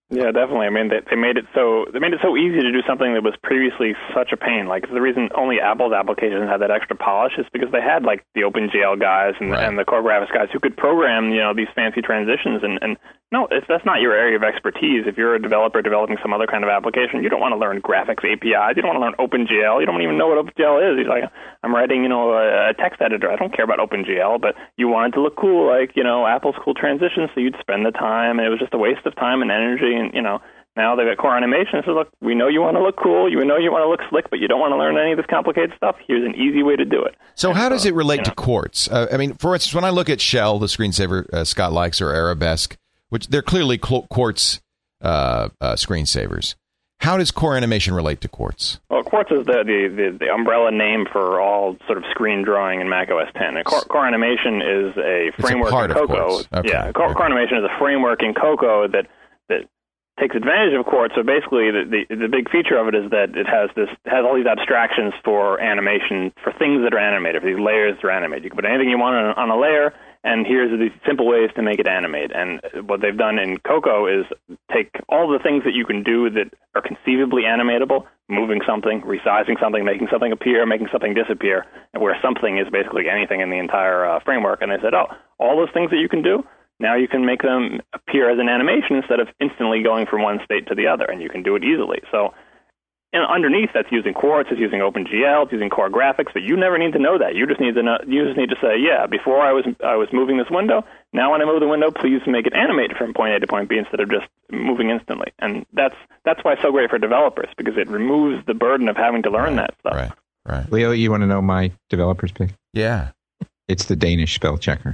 Yeah, definitely. I mean, they, they made it so they made it so easy to do something that was previously such a pain. Like the reason only Apple's applications had that extra polish is because they had like the OpenGL guys and, Right. and the Core Graphics guys who could program, you know, these fancy transitions. And, and no, if that's not your area of expertise. If you're a developer developing some other kind of application, you don't want to learn graphics A P Is. You don't want to learn OpenGL. You don't even know what OpenGL is. You're like, I'm writing, you know, a, a text editor. I don't care about OpenGL, but you want it to look cool, like, you know, Apple's cool transitions. So you'd spend the time, and it was just a waste of time and energy. And, you know, now they've got Core Animation. So, look, we know you want to look cool. You know you want to look slick, but you don't want to learn any of this complicated stuff. Here's an easy way to do it. So how does it relate you to know. Quartz? Uh, I mean, for instance, when I look at Shell, the screensaver uh, Scott likes, or Arabesque, which they're clearly cl- Quartz uh, uh, screensavers, how does Core Animation relate to Quartz? Well, Quartz is the, the, the, the umbrella name for all sort of screen drawing in Mac O S X. And Core, Core Animation is a framework a part in of Cocoa. Quartz. Okay. Yeah, Core, Okay. Core Animation is a framework in Cocoa that that takes advantage of Quartz. So basically, the, the the big feature of it is that it has this it has all these abstractions for animation, for things that are animated, for these layers that are animated. You can put anything you want on, on a layer, and here's these simple ways to make it animate. And what they've done in Cocoa is take all the things that you can do that are conceivably animatable, moving something, resizing something, making something appear, making something disappear, and where something is basically anything in the entire uh, framework. And they said, oh, all those things that you can do, now you can make them appear as an animation instead of instantly going from one state to the other, and you can do it easily. So and underneath, that's using Quartz, it's using OpenGL, it's using Core Graphics, but you never need to know that. You just need to know, you just need to say, yeah, before I was I was moving this window, now when I move the window, please make it animate from point A to point B instead of just moving instantly. And that's that's why it's so great for developers, because it removes the burden of having to learn Right, that stuff. Right, right. Leo, you want to know my developer's pick? Yeah. It's the Danish spell checker.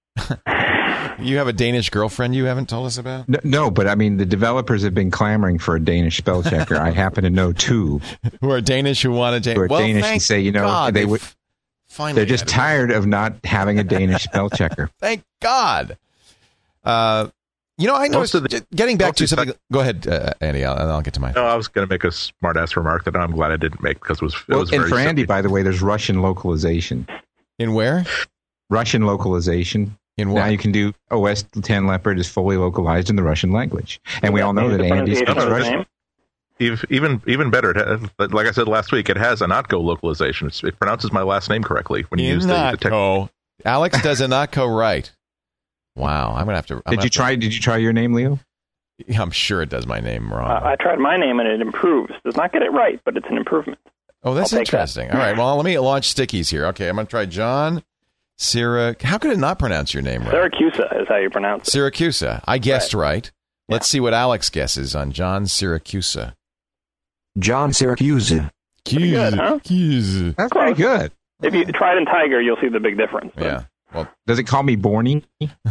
You have a Danish girlfriend you haven't told us about? No, no, but I mean, the developers have been clamoring for a Danish spell checker. I happen to know two Who are Danish who want to... who are well, Danish thank and say, you know, God, they they've would. finally They're just had it. tired of not having a Danish spell checker. Thank God. Uh, you know, I noticed, Most of the- getting back most to of the- something... Go ahead, uh, Andy, I'll, I'll get to mine. No, I was going to make a smart-ass remark that I'm glad I didn't make because it was, it Well, was and very for Andy, simple. by the way, there's Russian localization. In where? Russian localization. In what? Now you can do O S ten Leopard is fully localized in the Russian language, and we all know that The Andy pronunciation speaks of his Russian. name? Ev- Even even better, it has, like I said last week, it has an Otco localization. It's, it pronounces my last name correctly when you use the, the tech. Inatco. Alex does Inatco right. Wow, I'm gonna have to. I'm Did gonna you have try? Did you try your name, Leo? To, I'm sure it does my name wrong. Uh, I tried my name, and it improves. Does not get it right, but it's an improvement. oh, that's I'll take that. interesting. All right, well, let me launch stickies here. Okay, I'm gonna try John Syra. How could it not pronounce your name right? Syracusa is how you pronounce it. Syracusa. I guessed right. Let's see what Alex guesses on John Syracusa. John Syracuse. Pretty good, huh? Cusa. That's pretty good. If you try it in Tiger, you'll see the big difference. But Yeah. Well, Does it call me Borny?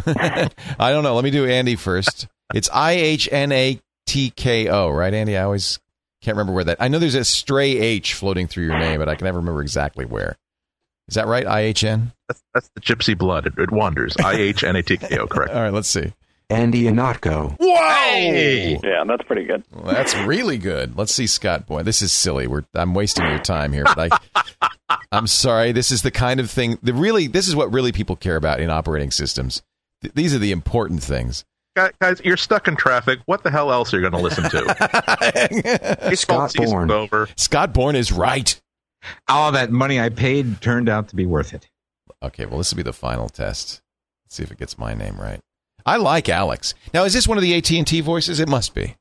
I don't know. Let me do Andy first. It's I H N A T K O, right, Andy? I always can't remember where that. I know there's a stray H floating through your name, but I can never remember exactly where. Is that right? I H N? That's, that's the gypsy blood. It, it wanders. I H N A T K O, correct. All right, let's see. Andy Inatco. Whoa! Yeah, that's pretty good. Well, that's really good. Let's see, Scott. Boy, this is silly. We're I'm wasting your time here, but I, I'm sorry. This is the kind of thing. The really, this is what really people care about in operating systems. Th- these are the important things. Guys, guys, you're stuck in traffic. What the hell else are you going to listen to? Baseball Scott season's Bourne. over. Scott Bourne is right. All that money I paid turned out to be worth it. Okay, well, this will be the final test. Let's see if it gets my name right. I like Alex. Now, is this one of the A T and T voices? It must be.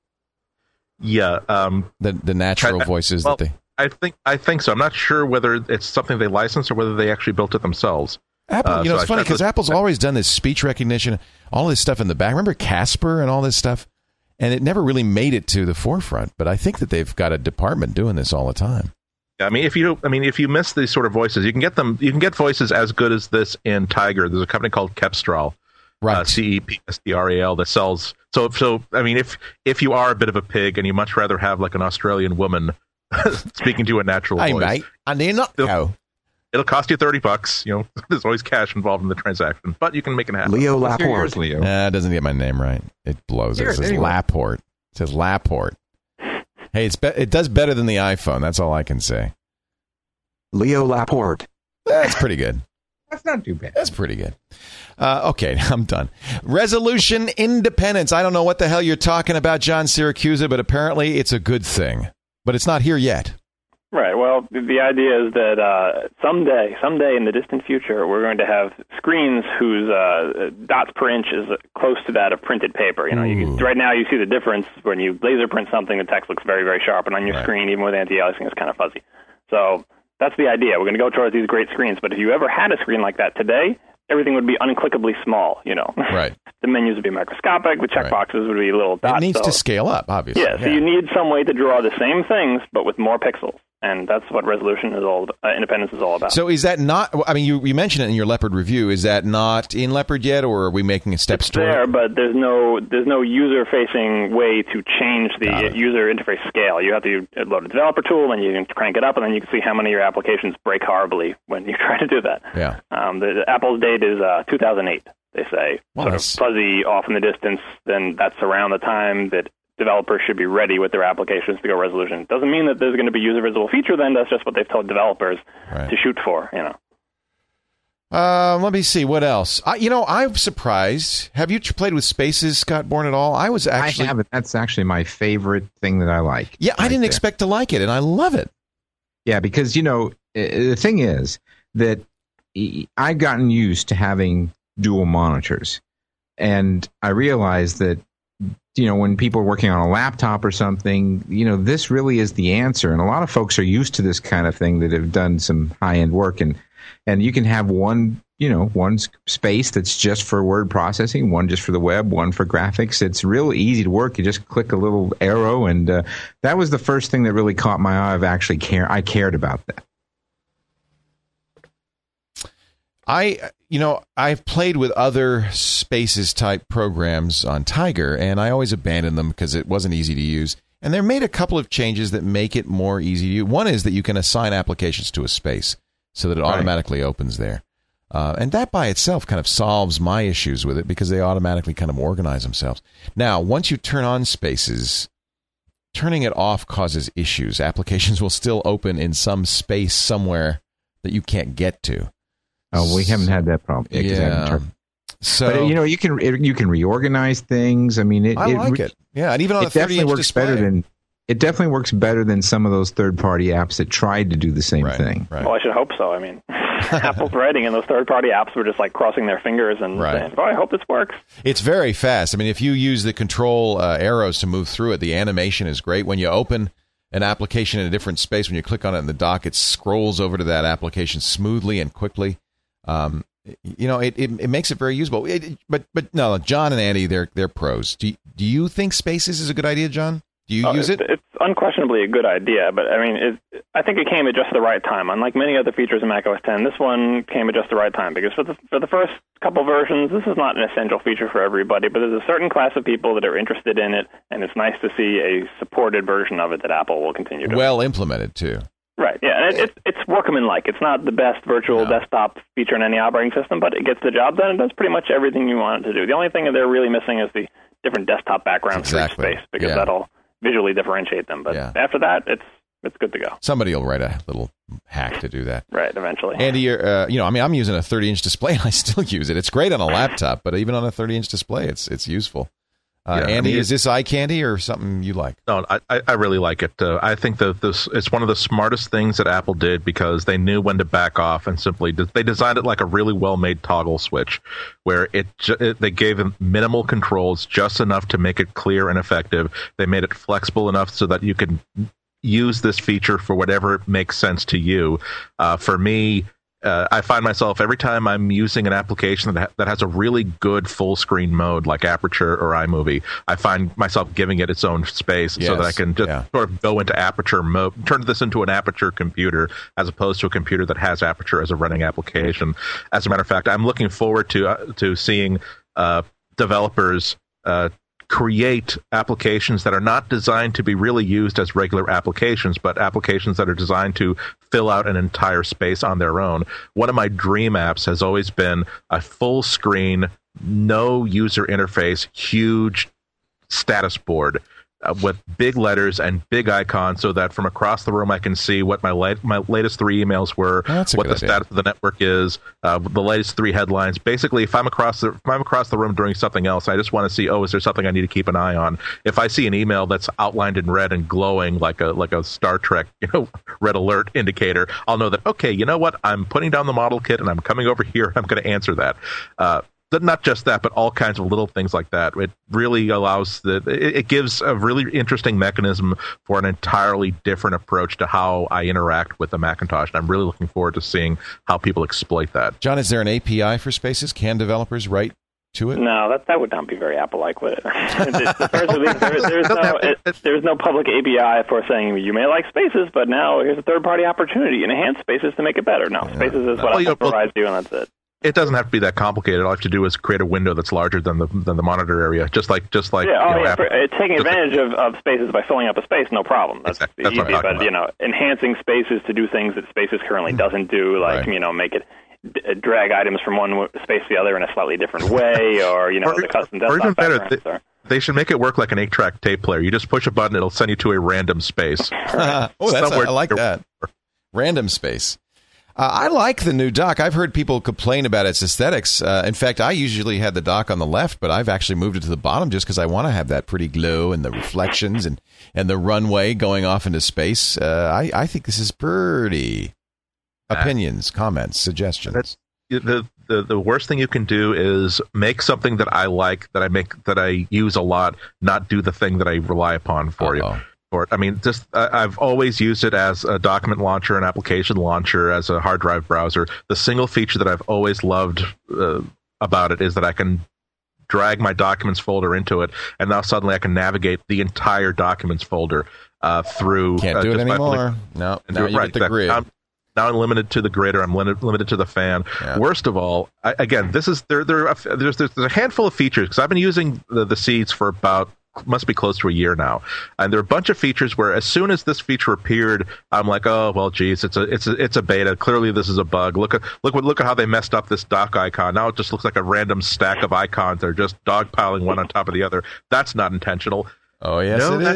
Yeah, um, The the natural I- voices well, that they... I think I think so. I'm not sure whether it's something they license or whether they actually built it themselves. Apple, Uh, you know, so it's I- funny I- because Apple's always done this speech recognition, all this stuff in the back. Remember Casper and all this stuff? And it never really made it to the forefront. But I think that they've got a department doing this all the time. I mean, if you, I mean, if you miss these sort of voices, you can get them. You can get voices as good as this in Tiger. There's a company called Kepstral, Right. uh, C E P S T R A L, that sells. So, so I mean, if if you are a bit of a pig and you much rather have like an Australian woman speaking to a natural Hey, voice, mate. I need not go. it'll cost you thirty bucks. You know, there's always cash involved in the transaction, but you can make it happen. Leo What's yours, Laporte. Leo? Nah, it doesn't get my name right. It blows it. It Here, says anyway. Laporte. It says Laporte. Hey, it's be- it does better than the iPhone. That's all I can say. Leo Laporte. That's pretty good. That's not too bad. That's pretty good. Uh, okay, I'm done. Resolution independence. I don't know what the hell you're talking about, John Siracusa, but apparently it's a good thing. But it's not here yet. Right. Well, the idea is that uh, someday, someday in the distant future, we're going to have screens whose uh, dots per inch is close to that of printed paper. You know, you can, right now you see the difference when you laser print something. The text looks very, very sharp, and on your right. screen, even with anti-aliasing, it's kind of fuzzy. So that's the idea. We're going to go towards these great screens. But if you ever had a screen like that today, everything would be unclickably small. You know, right? The menus would be microscopic. The checkboxes right. would be little dots. It needs so, to scale up, obviously. Yeah. So yeah. you need some way to draw the same things, but with more pixels. And that's what resolution is all, uh, independence is all about. So is that not, I mean, you, you mentioned it in your Leopard review. Is that not in Leopard yet, or are we making steps it's toward it? there, but there's no there's no user-facing way to change the user interface scale. You have to load a developer tool, and you can crank it up, and then you can see how many of your applications break horribly when you try to do that. Yeah. Um, the, the Apple's date is uh, two thousand eight, they say. Well, sort that's... of fuzzy off in the distance, then that's around the time that developers should be ready with their applications to go resolution. Doesn't mean that there's going to be user visible feature then. That's just what they've told developers right. to shoot for, you know. Um, let me see. What else? I, you know, I'm surprised. Have you played with Spaces, Scott Bourne, at all? I was actually... I haven't. That's actually my favorite thing that I like. Yeah, I right didn't there. expect to like it, and I love it. Yeah, because, you know, the thing is that I've gotten used to having dual monitors, and I realized that, you know, when people are working on a laptop or something, you know, this really is the answer. And a lot of folks are used to this kind of thing that have done some high-end work. And, and you can have one, you know, one space that's just for word processing, one just for the web, one for graphics. It's real easy to work. You just click a little arrow. And uh, that was the first thing that really caught my eye of actually care. I cared about that. I, you know, I've played with other Spaces type programs on Tiger, and I always abandoned them because it wasn't easy to use. And they're made a couple of changes that make it more easy to use. One is that you can assign applications to a space so that it right. automatically opens there. Uh, and that by itself kind of solves my issues with it because they automatically kind of organize themselves. Now, once you turn on Spaces, turning it off causes issues. Applications will still open in some space somewhere that you can't get to. Oh, we haven't had that problem. Yeah. yeah. So, but you know, you can you can reorganize things. I mean, it, I like it. it. Yeah, and even on it a thirty definitely inch works display. better than it definitely works better than some of those third party apps that tried to do the same right, thing. Right. Well, I should hope so. I mean, Apple's writing, and those third party apps were just like crossing their fingers and right. saying, "Oh, I hope this works." It's very fast. I mean, if you use the control uh, arrows to move through it, the animation is great. When you open an application in a different space, when you click on it in the dock, it scrolls over to that application smoothly and quickly. Um, You know, it, it it makes it very usable. It, it, but but no, John and Andy, they're they're pros. Do you, do you think Spaces is a good idea, John? Do you uh, use it's, it? It's unquestionably a good idea, but I mean, it, I think it came at just the right time. Unlike many other features in macOS ten, this one came at just the right time because for the for the first couple versions, this is not an essential feature for everybody, but there's a certain class of people that are interested in it, and it's nice to see a supported version of it that Apple will continue to. Well implemented too. Right, yeah, and it, it, it's workman-like. It's not the best virtual no. desktop feature in any operating system, but it gets the job done. It does pretty much everything you want it to do. The only thing that they're really missing is the different desktop backgrounds exactly. for each space, because yeah. that'll visually differentiate them. But yeah. after that, it's it's good to go. Somebody will write a little hack to do that. Right, eventually. Andy, you're, uh, you know, I mean, I'm using a thirty inch display, and I still use it. It's great on a laptop, but even on a thirty inch display, it's it's useful. Uh, yeah, Andy, I mean, is this eye candy or something you like? No, I, I really like it. Uh, I think that this it's one of the smartest things that Apple did because they knew when to back off and simply de- they designed it like a really well-made toggle switch, where it, ju- it they gave them minimal controls, just enough to make it clear and effective. They made it flexible enough so that you can use this feature for whatever makes sense to you. Uh, for me. Uh, I find myself every time I'm using an application that ha- that has a really good full screen mode like Aperture or iMovie, I find myself giving it its own space yes, so that I can just yeah. sort of go into Aperture mode, turn this into an Aperture computer as opposed to a computer that has Aperture as a running application. As a matter of fact, I'm looking forward to uh, to seeing uh, developers uh, create applications that are not designed to be really used as regular applications, but applications that are designed to fill out an entire space on their own. One of my dream apps has always been a full screen, no user interface, huge status board uh, with big letters and big icons, so that from across the room I can see what my late, my latest three emails were, oh, what the idea. status of the network is, uh, the latest three headlines. Basically, if I'm across the if I'm across the room doing something else, I just want to see, oh, is there something I need to keep an eye on? If I see an email that's outlined in red and glowing like a like a Star Trek, you know, red alert indicator, I'll know that, okay, you know what, I'm putting down the model kit and I'm coming over here and I'm going to answer that. Uh, Not just that, but all kinds of little things like that. It really allows the. It, it gives a really interesting mechanism for an entirely different approach to how I interact with the Macintosh. And I'm really looking forward to seeing how people exploit that. John, is there an A P I for Spaces? Can developers write to it? No, that that would not be very Apple-like, would it? the first release, there, there's no it, there's no public A P I for saying you may like Spaces, but now here's a third-party opportunity. Enhance Spaces to make it better. No, Spaces is what well, Apple you know, provides you, and that's it. It doesn't have to be that complicated. All I have to do is create a window that's larger than the than the monitor area, just like just like yeah, oh, you know, yeah. Apple. For, uh, taking advantage of, of Spaces by filling up a space, no problem. That's, Exactly. That's easy. what I'm talking But you know, enhancing Spaces to do things that Spaces currently doesn't do, like Right. you know, make it d- drag items from one w- space to the other in a slightly different way, or you know, Or- the custom or desktop even better, backgrounds, they- or- They should make it work like an eight-track tape player. You just push a button, it'll send you to a random space. oh, that's Somewhere- I like that. Random space. Uh, I like the new dock. I've heard people complain about its aesthetics. Uh, in fact, I usually had the dock on the left, but I've actually moved it to the bottom just because I want to have that pretty glow and the reflections and, and the runway going off into space. Uh, I, I think this is pretty. Opinions, comments, suggestions. That's the, the the worst thing you can do is make something that I like, that I make, that I use a lot, not do the thing that I rely upon for Uh-oh. you. For it. I mean, just uh, I've always used it as a document launcher, an application launcher, as a hard drive browser. The single feature that I've always loved uh, about it is that I can drag my documents folder into it, and now suddenly I can navigate the entire documents folder uh, through. Can't uh, do it just by anymore. clicking- No, and now do it you right, get the exactly. grid. I'm, now I'm limited to the grid, or I'm limited, limited to the fan. Yeah. Worst of all, I, again, this is there. There, there's, there's a handful of features because I've been using the, the Seeds for about must be close to a year now, and there are a bunch of features where as soon as this feature appeared, I'm like, oh well, geez, it's a it's a it's a beta. Clearly, this is a bug. Look at look what look at how they messed up this dock icon. Now it just looks like a random stack of icons. They're just dogpiling one on top of the other. That's not intentional. Oh, yes, No, it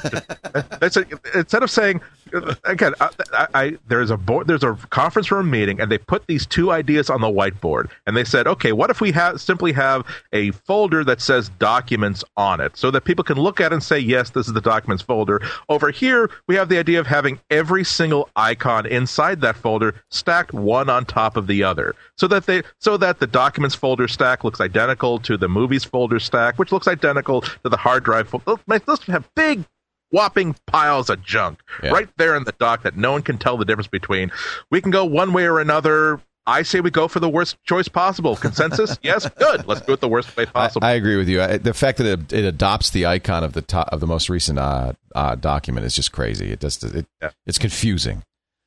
that- is. That's a, instead of saying again, I, I, I there's a board, there's a conference room meeting, and they put these two ideas on the whiteboard, and they said, okay, what if we have simply have a folder that says documents on it, so that people can look at it and say, yes, this is the documents folder. Over here, we have the idea of having every single icon inside that folder stacked one on top of the other, so that they so that the documents folder stack looks identical to the movies folder stack, which looks identical to the hard drive folder. Let's have big whopping piles of junk Yeah. right there in the dock that no one can tell the difference between. We can go one way or another. I say we go for the worst choice possible. Consensus? Yes, good. Let's do it the worst way possible. I, I agree with you. I, the fact that it, it adopts the icon of the top, of the most recent uh, uh, document is just crazy. It just it, Yeah. it's confusing.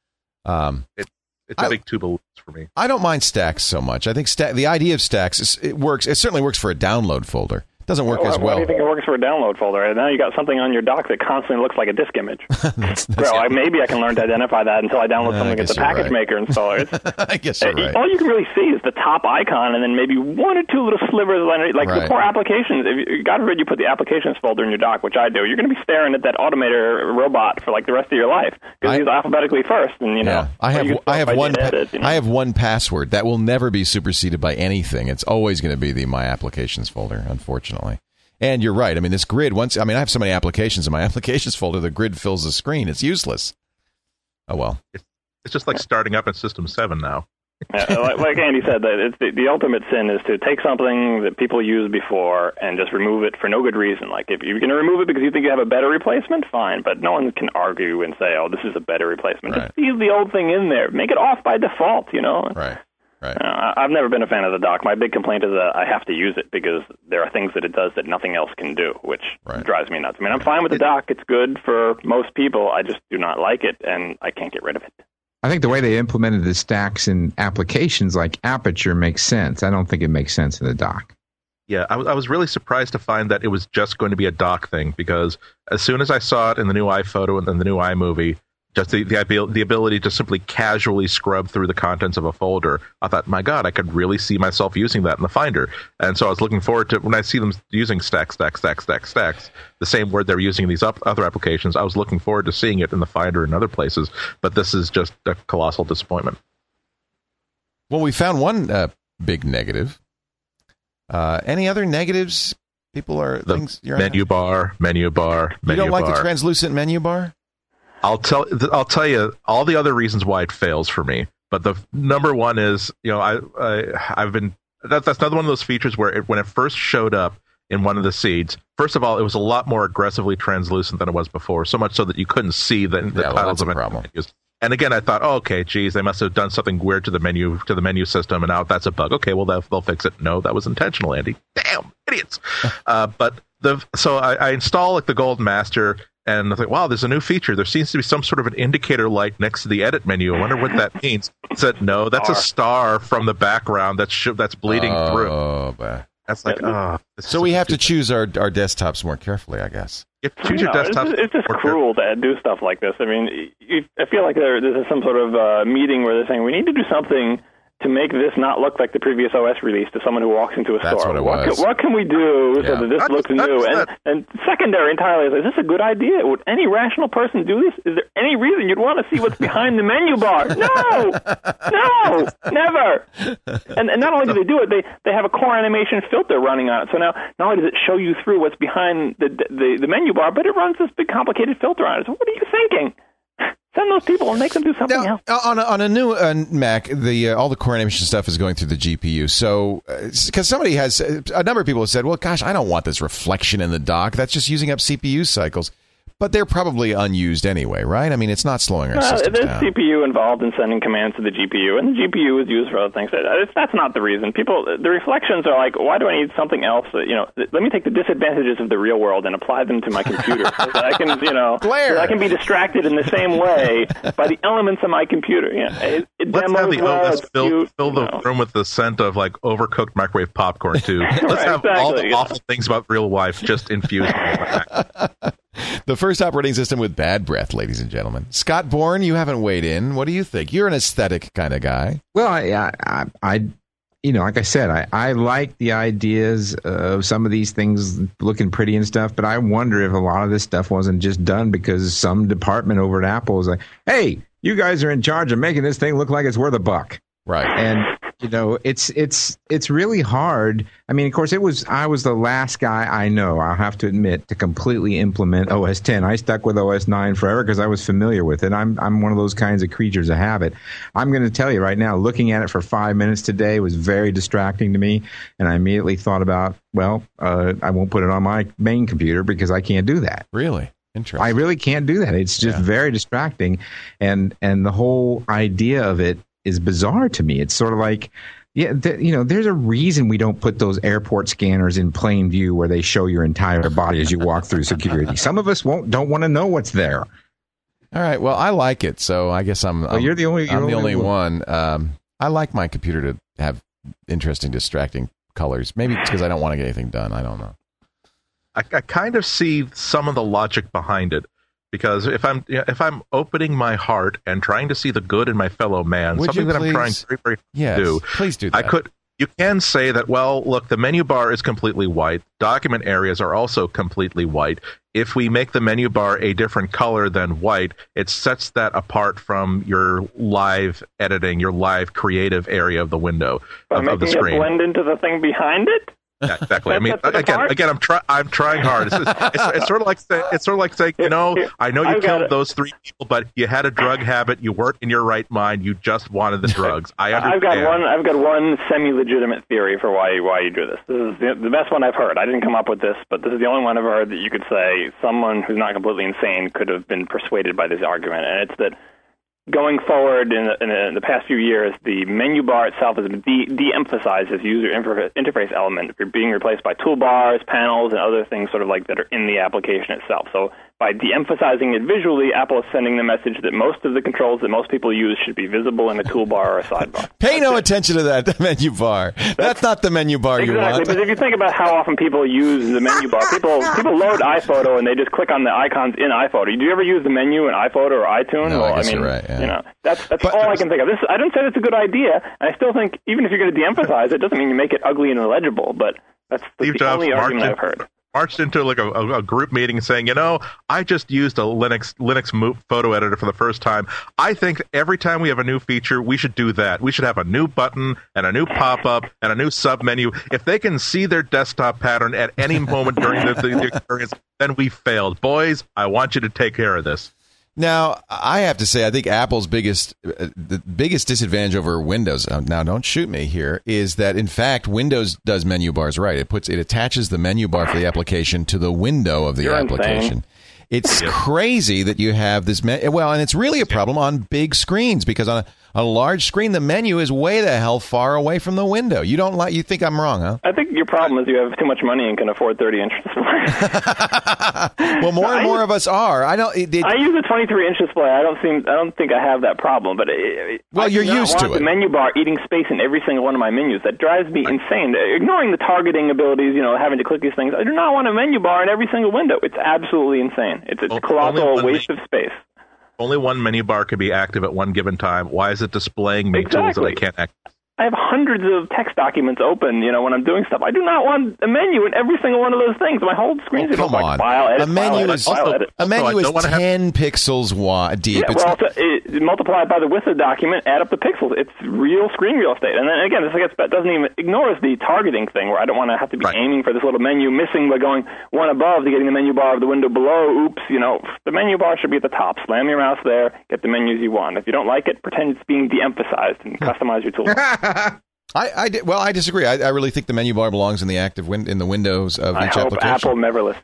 Um, it, it's a I- big tube of loops for me. I don't mind stacks so much. I think sta- the idea of stacks is, it works. It certainly works for a download folder. It doesn't work Why- as Why well. do you think it works for a download folder? And now you got something on your dock that constantly looks like a disk image. That's- that's- Well, I, maybe I can learn to identify that until I download Uh, I something at guess the you're package right. maker installer. It's, I guess you're right. All you can really see is the top icon, and then maybe one or two little slivers. Like Right. the poor applications. If you, God forbid you put the applications folder in your dock, which I do, you're going to be staring at that automator robot for like the rest of your life because I- he's alphabetically first. And you know, Yeah, I have you can I have sort by one data pa- edit, you know. I have one password that will never be superseded by anything. It's always going to be the My Applications folder, unfortunately. And you're right. I mean, this grid. Once I mean, I have so many applications in my applications folder. The grid fills the screen. It's useless. Oh well. It's just like starting up in System seven now. Yeah, like, like Andy said, that it's the, the ultimate sin is to take something that people used before and just remove it for no good reason. Like if you're going to remove it because you think you have a better replacement, fine. But no one can argue and say, "Oh, this is a better replacement." Right. Just leave the old thing in there. Make it off by default. You know. Right. Right. Uh, I- I've never been a fan of the dock. My big complaint is that I have to use it because there are things that it does that nothing else can do, which Right. drives me nuts. I mean, I'm fine with the dock. It's good for most people. I just do not like it, and I can't get rid of it. I think the way they implemented the stacks in applications like Aperture makes sense. I don't think it makes sense in the dock. Yeah, I was I was really surprised to find that it was just going to be a dock thing, because as soon as I saw it in the new iPhoto and then the new iMovie, just the the, abil- the ability to simply casually scrub through the contents of a folder. I thought, my God, I could really see myself using that in the Finder. And so I was looking forward to, when I see them using stack, stack, stack, stack, stacks, the same word they're using in these up, other applications, I was looking forward to seeing it in the Finder and other places. But this is just a colossal disappointment. Well, we found one uh, big negative. Uh, any other negatives? People are The things you're menu bar, menu bar, You menu don't like bar. the translucent menu bar? I'll tell I'll tell you all the other reasons why it fails for me. But the number one is, you know, I, I I've been that, that's another one of those features where it, when it first showed up in one of the seeds, first of all, it was a lot more aggressively translucent than it was before, so much so that you couldn't see the, the Yeah, well, titles that's of a any problem. menus. And again, I thought, oh, okay, geez, they must have done something weird to the menu to the menu system, and now that's a bug. Okay, well, they'll, they'll fix it. No, that was intentional, Andy. Damn, idiots. uh, but the so I, I install like the Gold Master. And I think, wow, there's a new feature. There seems to be some sort of an indicator light next to the edit menu. I wonder what that means. It said, no, that's a star from the background that's sh- that's bleeding oh, through. Bah. That's like, oh. So we have to choose our, our desktops more carefully, I guess. You choose your No, desktop. It's, it's just cruel to do stuff like this. I mean, you, I feel like there, this is some sort of uh, meeting where they're saying we need to do something to make this not look like the previous O S release to someone who walks into a That's store. what it what, was. Can, what can we do Yeah. so that this Not looks just- not new? just And, that. and secondary entirely is, is this a good idea? Would any rational person do this? Is there any reason you'd want to see what's behind the menu bar? No! No! Never! And, and not only do they do it, they, they have a core animation filter running on it. So now, not only does it show you through what's behind the, the, the menu bar, but it runs this big complicated filter on it. So what are you thinking? Send those people and make them do something Now, else. on a, on a new uh, Mac, the uh, all the core animation stuff is going through the G P U. So, because somebody has a number of people have said, "Well, gosh, I don't want this reflection in the dock. That's just using up C P U cycles." But they're probably unused anyway, right? I mean, it's not slowing our Uh, systems there's down. C P U involved in sending commands to the G P U, and the G P U is used for other things. It's, that's not the reason. People, the reflections are like, why do I need something else? That, you know, let me take the disadvantages of the real world and apply them to my computer. So that I can, you know, Glare. so that I can be distracted in the same way by the elements of my computer. You know, it, it Let's demos have the well, O S it's fill, cute, fill the you know. room with the scent of like overcooked microwave popcorn too. Let's Right, have all the exactly, yeah. awful things about real life just infused. The first operating system with bad breath, ladies and gentlemen. Scott Bourne, you haven't weighed in. What do you think? You're an aesthetic kind of guy. Well, I, I, I, I you know, like I said, I, I like the ideas of some of these things looking pretty and stuff, but I wonder if a lot of this stuff wasn't just done because some department over at Apple was like, hey, you guys are in charge of making this thing look like it's worth a buck. Right. And you know, it's it's it's really hard. I mean, of course, it was I was the last guy I know, I'll have to admit, to completely implement O S ten. I stuck with O S nine forever because I was familiar with it. I'm I'm one of those kinds of creatures of habit. I'm going to tell you right now, looking at it for five minutes today was very distracting to me, and I immediately thought about, well, uh, I won't put it on my main computer because I can't do that. Really? Interesting. I really can't do that. It's just Yeah. very distracting, and and the whole idea of it is bizarre to me. It's sort of like, yeah, th- you know, there's a reason we don't put those airport scanners in plain view where they show your entire body as you walk through security. Some of us won't don't want to know what's there. All right. Well, I like it, so I guess I'm. Well, I'm you're the only- you're I'm the only only one. one. Um, I like my computer to have interesting, distracting colors. Maybe it's because I don't want to get anything done. I don't know. I, I kind of see some of the logic behind it. Because if I'm if I'm opening my heart and trying to see the good in my fellow man, Would something you that I'm trying please- very, very Yes, to do, please do that. I could. You can say that. Well, look, the menu bar is completely white. Document areas are also completely white. If we make the menu bar a different color than white, it sets that apart from your live editing, your live creative area of the window By of, of the making it screen. blend into the thing behind it. Yeah, exactly. I mean, That's the again, part? again, I'm trying. I'm trying hard. It's, it's, it's sort of like say, it's sort of like saying, you know, I know you I've got killed it. those three people, but you had a drug habit. You weren't in your right mind. You just wanted the drugs. I understand. I've got one. I've got one semi-legitimate theory for why why you do this. This is the, the best one I've heard. I didn't come up with this, but this is the only one I've heard that you could say someone who's not completely insane could have been persuaded by this argument, and it's that going forward in the, in the, in the past few years, the menu bar itself has been de- de-emphasized as user inter- interface element, being replaced by toolbars, panels, and other things sort of like that are in the application itself. So by de-emphasizing it visually, Apple is sending the message that most of the controls that most people use should be visible in a toolbar or a sidebar. Pay no attention to that menu bar. That's, That's not the menu bar exactly, you want. Exactly, but if you think about how often people use the menu bar, people people load iPhoto and they just click on the icons in iPhoto. Do you ever use the menu in iPhoto or iTunes? No, well, I guess mean, you're right. Yeah. You know, that's that's but, all I can think of. This I don't say that's a good idea, and I still think even if you're going to de-emphasize it, doesn't mean you make it ugly and illegible. But that's, that's Steve the Jobs only argument in, I've heard. Marched into like a, a, a group meeting saying, you know, I just used a Linux Linux mo- photo editor for the first time. I think every time we have a new feature, we should do that. We should have a new button and a new pop-up and a new sub-menu. If they can see their desktop pattern at any moment during the, the, the experience, then we failed. Boys, I want you to take care of this. Now, I have to say, I think Apple's biggest uh, the biggest disadvantage over Windows, uh, now don't shoot me here, is that, in fact, Windows does menu bars right. It puts it attaches the menu bar for the application to the window of the You're application. insane. It's crazy that you have this, me- well, and it's really a problem on big screens, because on a, a large screen, the menu is way the hell far away from the window. You don't like, you think I'm wrong, huh? I think your problem is you have too much money and can afford thirty inch display. Well, more no, and I more use, of us are. I don't. It, it, I use a twenty-three inch display. I don't seem. I don't think I have that problem. But it, well, I you're do not used want to it. The menu bar eating space in every single one of my menus. That drives me insane. Ignoring the targeting abilities, you know, having to click these things. I do not want a menu bar in every single window. It's absolutely insane. It's, it's a colossal waste of space. Only one menu bar can be active at one given time. Why is it displaying me Exactly. tools that I can't access? I have hundreds of text documents open, you know, when I'm doing stuff. I do not want a menu in every single one of those things. My whole screen's Oh, come like on. file, edit, A menu file, edit, is- file, Also- edit. a menu I is don't wanna have- ten pixels wide, deep. Yeah, It's well, so it, multiply it by the width of the document, add up the pixels. It's real screen real estate. And then again, this gets, doesn't even ignores the targeting thing, where I don't want to have to be Right. aiming for this little menu, missing by going one above to getting the menu bar of the window below. Oops, you know, the menu bar should be at the top. Slam your mouse there, get the menus you want. If you don't like it, pretend it's being de-emphasized and customize your tools. I, I di- well, I disagree. I, I really think the menu bar belongs in the active win- in the windows of I each hope application. Apple never listens.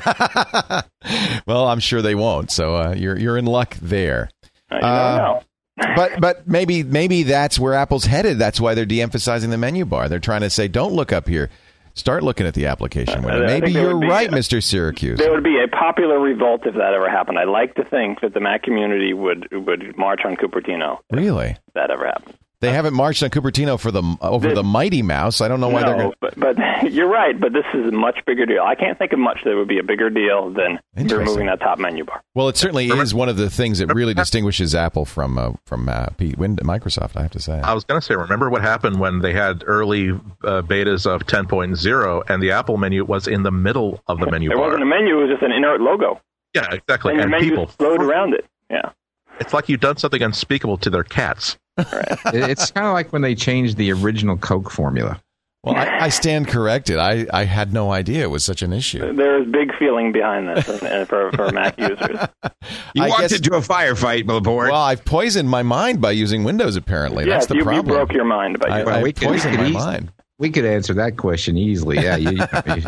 Well, I'm sure they won't. So uh, you're you're in luck there. Uh, you Uh, don't know. But but maybe maybe that's where Apple's headed. That's why they're de-emphasizing the menu bar. They're trying to say, don't look up here. Start looking at the application window. I Maybe think there you're would be- right, Mister Syracuse. There would be a popular revolt if that ever happened. I'd like to think that the Mac community would would march on Cupertino. Really? If that ever happened. They haven't marched on Cupertino for the over The- the Mighty Mouse. I don't know why no, they're going. but, but you're right. But this is a much bigger deal. I can't think of much that would be a bigger deal than Interesting. removing that top menu bar. Well, it certainly is one of the things that really distinguishes Apple from uh, from uh, P- Win- Microsoft. I have to say. I was going to say, remember what happened when they had early uh, betas of ten point oh and the Apple menu was in the middle of the menu There bar? wasn't a menu; it was just an inert logo, Yeah, exactly. and, And, the menu people, flowed around it. Yeah. it's like you've done something unspeakable to their cats. It's kind of like when they changed the original Coke formula. Well, I, I stand corrected. I, I had no idea it was such an issue. There is big feeling behind this and for, for Mac users. You I walked guess- into a firefight, Billboard. Well, I've poisoned my mind by using Windows. Apparently, that's yes, the you, you problem. broke your mind by I, using Well, I we could- poisoned we my could mind. we could answer that question easily. Yeah, you, you,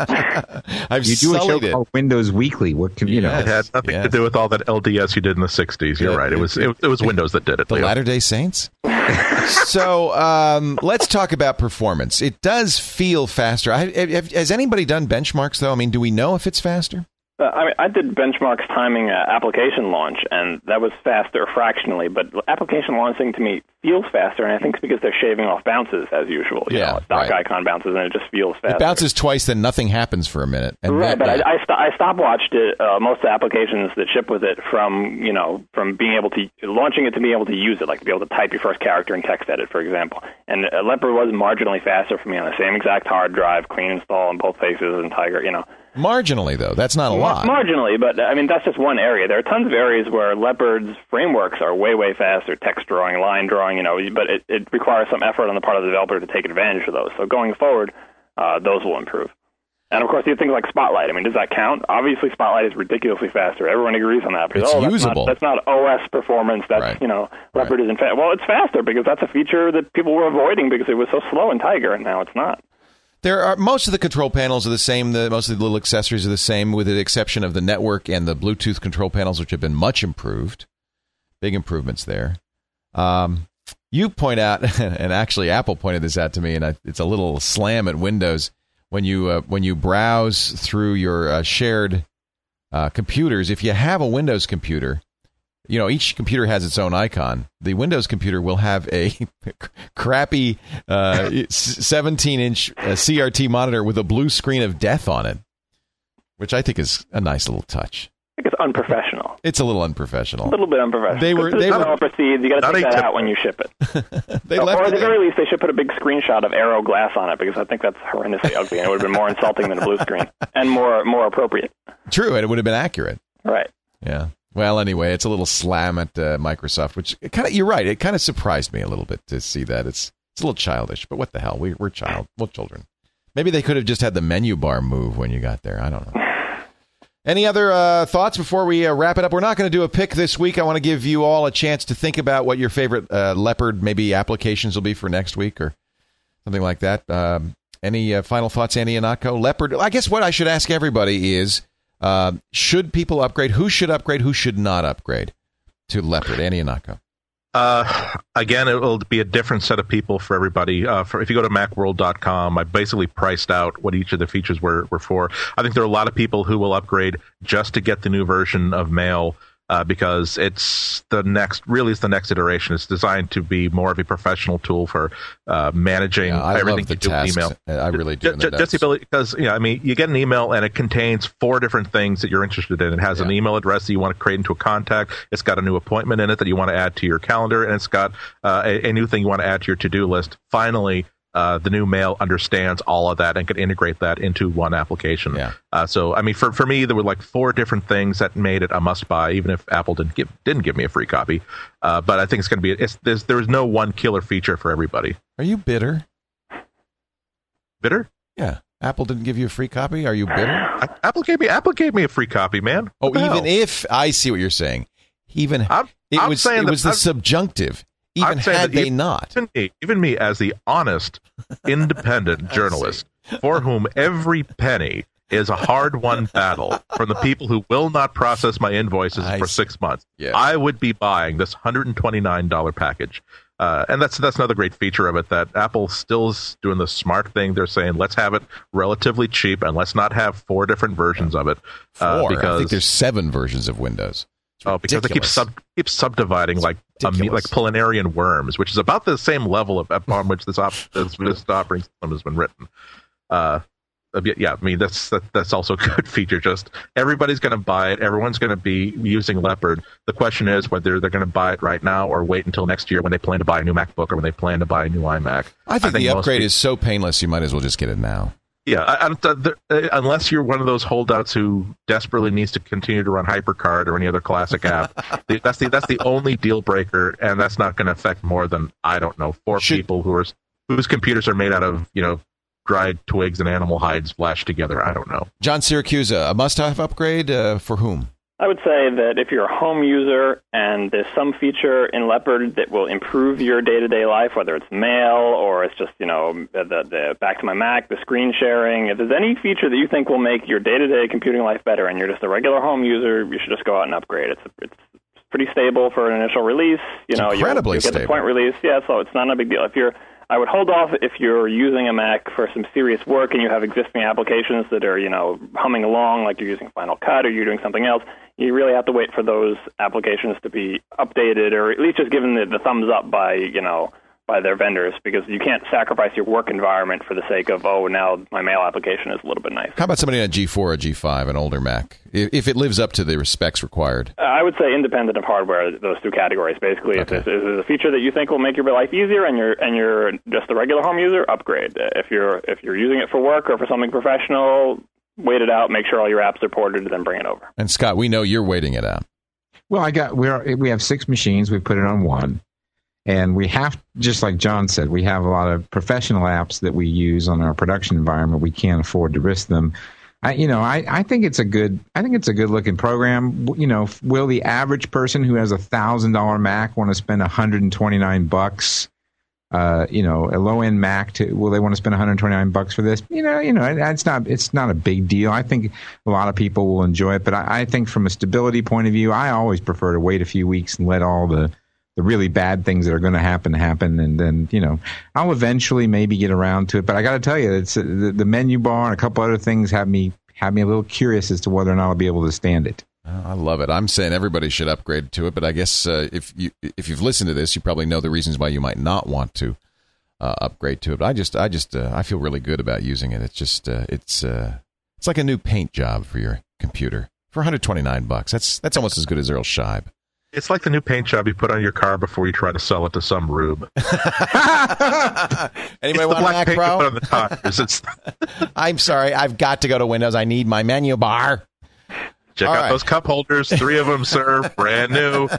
I've you do a show sullied it. called Windows Weekly. What can you know? Yes. It had nothing yes. to do with all that L D S you did in the sixties. You're Yeah, right. It it- was it, it was Windows that did it. The Leo. Latter Day Saints. So um, let's talk about performance. It does feel faster. I, have, has anybody done benchmarks though? I mean, do we know if it's faster? Uh, I mean, I did benchmarks timing uh, application launch, and that was faster fractionally. But application launching to me feels faster, and I think it's because they're shaving off bounces as usual. You Yeah, know, dock right. icon bounces, and it just feels faster. It bounces twice, then nothing happens for a minute. And Right, then- but I, I, st- I stopwatched it. Uh, most of the applications that ship with it from you know from being able to launching it to be able to use it, like to be able to type your first character in TextEdit, for example. And uh, Leopard was marginally faster for me on the same exact hard drive, clean install on both faces, and Tiger. You know. marginally though, that's not a lot. Marginally, but I mean that's just one area. There are tons of areas where Leopard's frameworks are way, way faster. Text drawing, line drawing, you know, but it, it requires some effort on the part of the developer to take advantage of those. So going forward, uh, those will improve. And of course, you have things like Spotlight. I mean, does that count? Obviously, Spotlight is ridiculously faster. Everyone agrees on that. Because, It's oh, that's usable. Not, that's not O S performance. That's Right. you know, Leopard isn't fast. Well, it's faster because that's a feature that people were avoiding because it was so slow in Tiger, and now it's not. There are most of the control panels are the same. The most of the little accessories are the same, with the exception of the network and the Bluetooth control panels, which have been much improved. Big improvements there. Um, you point out, and actually Apple pointed this out to me, and I, it's a little slam at Windows when you uh, when you browse through your uh, shared uh, computers, if you have a Windows computer, you know, each computer has its own icon. The Windows computer will have a crappy uh, seventeen-inch uh, C R T monitor with a blue screen of death on it, which I think is a nice little touch. I think it's unprofessional. It's a little unprofessional. A little bit unprofessional. They were. They were. Proceeds. You got to take that out when you ship it. they so, left or at the it very least, they should put a big screenshot of Aero glass on it, because I think that's horrendously ugly, and it would have been more insulting than a blue screen, and more more appropriate. True, and it would have been accurate. Right. Yeah. Well, anyway, it's a little slam at uh, Microsoft, which kind of, you're right. It kind of surprised me a little bit to see that. It's it's a little childish, but what the hell? We, we're child, well, children. Maybe they could have just had the menu bar move when you got there. I don't know. Any other uh, thoughts before we uh, wrap it up? We're not going to do a pick this week. I want to give you all a chance to think about what your favorite uh, Leopard maybe applications will be for next week or something like that. Um, any uh, final thoughts, Andy Ihnatko? Leopard, I guess what I should ask everybody is, uh, should people upgrade? Who should upgrade? Who should not upgrade to Leopard? Andy Ihnatko. Uh, again, it will be a different set of people for everybody. Uh, for, if you go to macworld dot com, I basically priced out what each of the features were, were for. I think there are a lot of people who will upgrade just to get the new version of Mail, uh, because it's the next, really it's the next iteration. It's designed to be more of a professional tool for uh, managing yeah, I everything love the you do with email. I really do. Just, just the ability, because, you know, I mean, you get an email and it contains four different things that you're interested in. It has yeah. an email address that you want to create into a contact. It's got a new appointment in it that you want to add to your calendar, and it's got uh, a, a new thing you want to add to your to-do list. Finally, Uh, the new Mail understands all of that and can integrate that into one application. Yeah. Uh, so, I mean, for, for me, there were like four different things that made it a must-buy, even if Apple didn't give didn't give me a free copy. Uh, but I think it's going to be it's there's there's no one killer feature for everybody. Are you bitter? Bitter? Yeah. Apple didn't give you a free copy. Are you bitter? I, Apple gave me Apple gave me a free copy, man. Oh, what even the if I see what you're saying, even I'm, it I'm was saying it was the I'm, subjunctive. Even had they even, not. Even me, even me, as the honest, independent journalist, for whom every penny is a hard-won battle from the people who will not process my invoices I for see. six months, Yeah. I would be buying this one hundred twenty-nine dollars package. Uh, and that's that's another great feature of it, that Apple still is doing the smart thing. They're saying, let's have it relatively cheap, and let's not have four different versions of it. Uh, Four. because I think there's seven versions of Windows. Oh, because they keep sub keep subdividing like a meat, like planarian worms, which is about the same level of upon which this op this, this operating system has been written. Uh, yeah, I mean that's that, that's also a good feature. Just everybody's going to buy it. Everyone's going to be using Leopard. The question is whether they're going to buy it right now or wait until next year when they plan to buy a new MacBook or when they plan to buy a new iMac. I think, I think the upgrade people, is so painless, you might as well just get it now. Yeah, I, I, the, uh, unless you're one of those holdouts who desperately needs to continue to run HyperCard or any other classic app, the, that's the that's the only deal breaker, and that's not going to affect more than I don't know four Should, people who are whose computers are made out of you know dried twigs and animal hides flashed together. I don't know. John Syracuse, a must-have upgrade uh, for whom? I would say that if you're a home user and there's some feature in Leopard that will improve your day-to-day life, whether it's Mail or it's just, you know, the, the Back to My Mac, the screen sharing, if there's any feature that you think will make your day-to-day computing life better and you're just a regular home user, you should just go out and upgrade. It's it's pretty stable for an initial release. You It's know, incredibly you get stable. the point release. Yeah, so it's not a big deal. If you're I would hold off if you're using a Mac for some serious work and you have existing applications that are, you know, humming along, like you're using Final Cut or you're doing something else. You really have to wait for those applications to be updated or at least just given the, the thumbs up by, you know, by their vendors, because you can't sacrifice your work environment for the sake of, oh, now my Mail application is a little bit nicer. How about somebody on a G four or G five, an older Mac, if, if it lives up to the specs required? Uh, I would say independent of hardware, those two categories. Basically, Okay. if this is a feature that you think will make your life easier and you're and you're just a regular home user, upgrade. If you're if you're using it for work or for something professional, wait it out, make sure all your apps are ported, and then bring it over. And Scott, we know you're waiting it out. Well, I got we are we have six machines. We put it on one, and we have, just like John said, we have a lot of professional apps that we use on our production environment. We can't afford to risk them. I, you know, I, I think it's a good I think it's a good looking program. You know, will the average person who has a thousand dollar Mac want to spend a hundred and twenty nine bucks? Uh, you know, a low end Mac to will they want to spend one hundred twenty-nine bucks for this? You know, you know, it, it's not it's not a big deal. I think a lot of people will enjoy it, but I, I think from a stability point of view, I always prefer to wait a few weeks and let all the the really bad things that are going to happen happen, and then you know I'll eventually maybe get around to it. But I got to tell you, it's the, the menu bar and a couple other things have me have me a little curious as to whether or not I'll be able to stand it. I love it. I'm saying everybody should upgrade to it, but I guess uh, if you if you've listened to this, you probably know the reasons why you might not want to uh, upgrade to it. But I just I just uh, I feel really good about using it. It's just uh, it's uh, it's like a new paint job for your computer for one hundred twenty-nine bucks. That's that's almost as good as Earl Scheib. It's like the new paint job you put on your car before you try to sell it to some rube. Anybody want a Mac paint Pro? You put on the tires. It's I'm sorry, I've got to go to Windows. I need my menu bar. Check All out right. those cup holders. Three of them, sir. Brand new.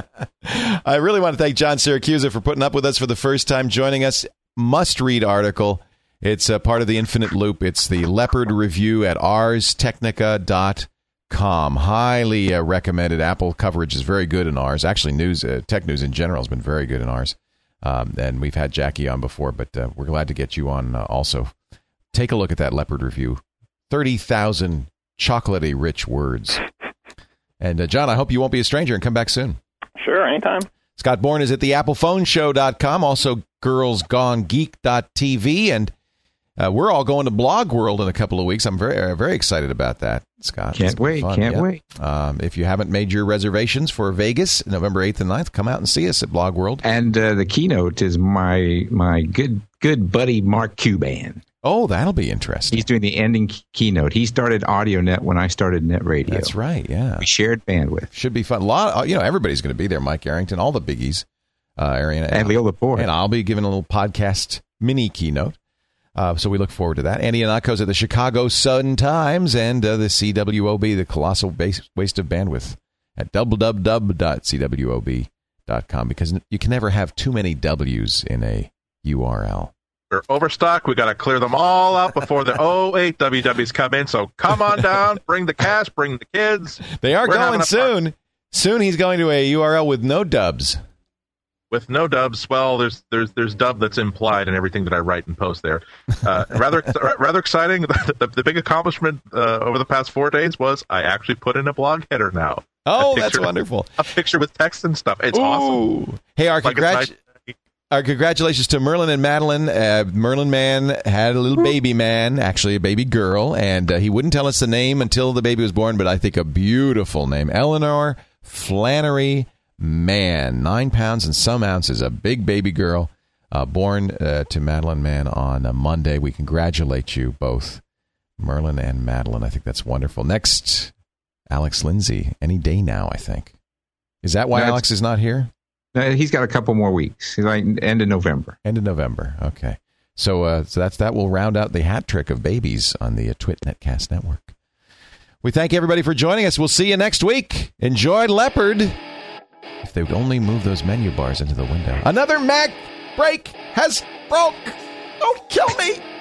I really want to thank John Siracusa for putting up with us for the first time, joining us. Must-read article. It's a part of the Infinite Loop. It's the Leopard Review at ars technica dot com. Highly uh, recommended. Apple coverage is very good in ours. Actually, news, uh, tech news in general has been very good in ours. Um, and we've had Jackie on before, but uh, we're glad to get you on uh, also. Take a look at that Leopard Review. thirty thousand chocolatey rich words. And uh, John, I hope you won't be a stranger and come back soon. Sure, anytime. Scott Bourne is at the apple phone show dot com, also girls gone geek dot t v, and uh, we're all going to Blog World in a couple of weeks. I'm very uh, very excited about that, Scott. Can't wait, fun. can't yeah. wait. Um, if you haven't made your reservations for Vegas, November eighth and ninth, come out and see us at Blog World. And uh, the keynote is my my good good buddy Mark Cuban. Oh, that'll be interesting. He's doing the ending keynote. He started AudioNet when I started Net Radio. That's right, yeah. We shared bandwidth. Should be fun. A lot, you know, everybody's going to be there. Mike Arrington, all the biggies. Uh, Ariana, And Leo Laporte. And I'll be giving a little podcast mini keynote. Uh, so we look forward to that. Andy Iannaco's at the Chicago Sun-Times and uh, the C W O B, the colossal base, waste of bandwidth, at w w w dot c w o b dot com, because you can never have too many W's in a U R L. We're overstocked. We got to clear them all out before the oh eight W Ws come in. So come on down. Bring the cash. Bring the kids. They are We're having going a soon. party. Soon he's going to a U R L with no dubs. With no dubs, well, there's there's there's dub that's implied in everything that I write and post there. Uh, rather rather exciting. The, the, the big accomplishment uh, over the past four days was I actually put in a blog header now. Oh, A that's picture- wonderful. A picture with text and stuff. It's Ooh. awesome. Hey, our Like it's congrat- nice- Our congratulations to Merlin and Madeline. Uh, Merlin Man had a little baby man, actually a baby girl, and uh, he wouldn't tell us the name until the baby was born, but I think a beautiful name. Eleanor Flannery Mann, nine pounds and some ounces, a big baby girl, uh, born uh, to Madeline Mann on a Monday. We congratulate you both, Merlin and Madeline. I think that's wonderful. Next, Alex Lindsay, any day now, I think. Is that why No, Alex is not here? Uh, he's got a couple more weeks. He's like end of November. End of November. Okay. So uh, so that's that will round out the hat trick of babies on the uh, Twit Netcast Network. We thank everybody for joining us. We'll see you next week. Enjoy Leopard. If they would only move those menu bars into the window. Another Mac break has broke. Don't kill me.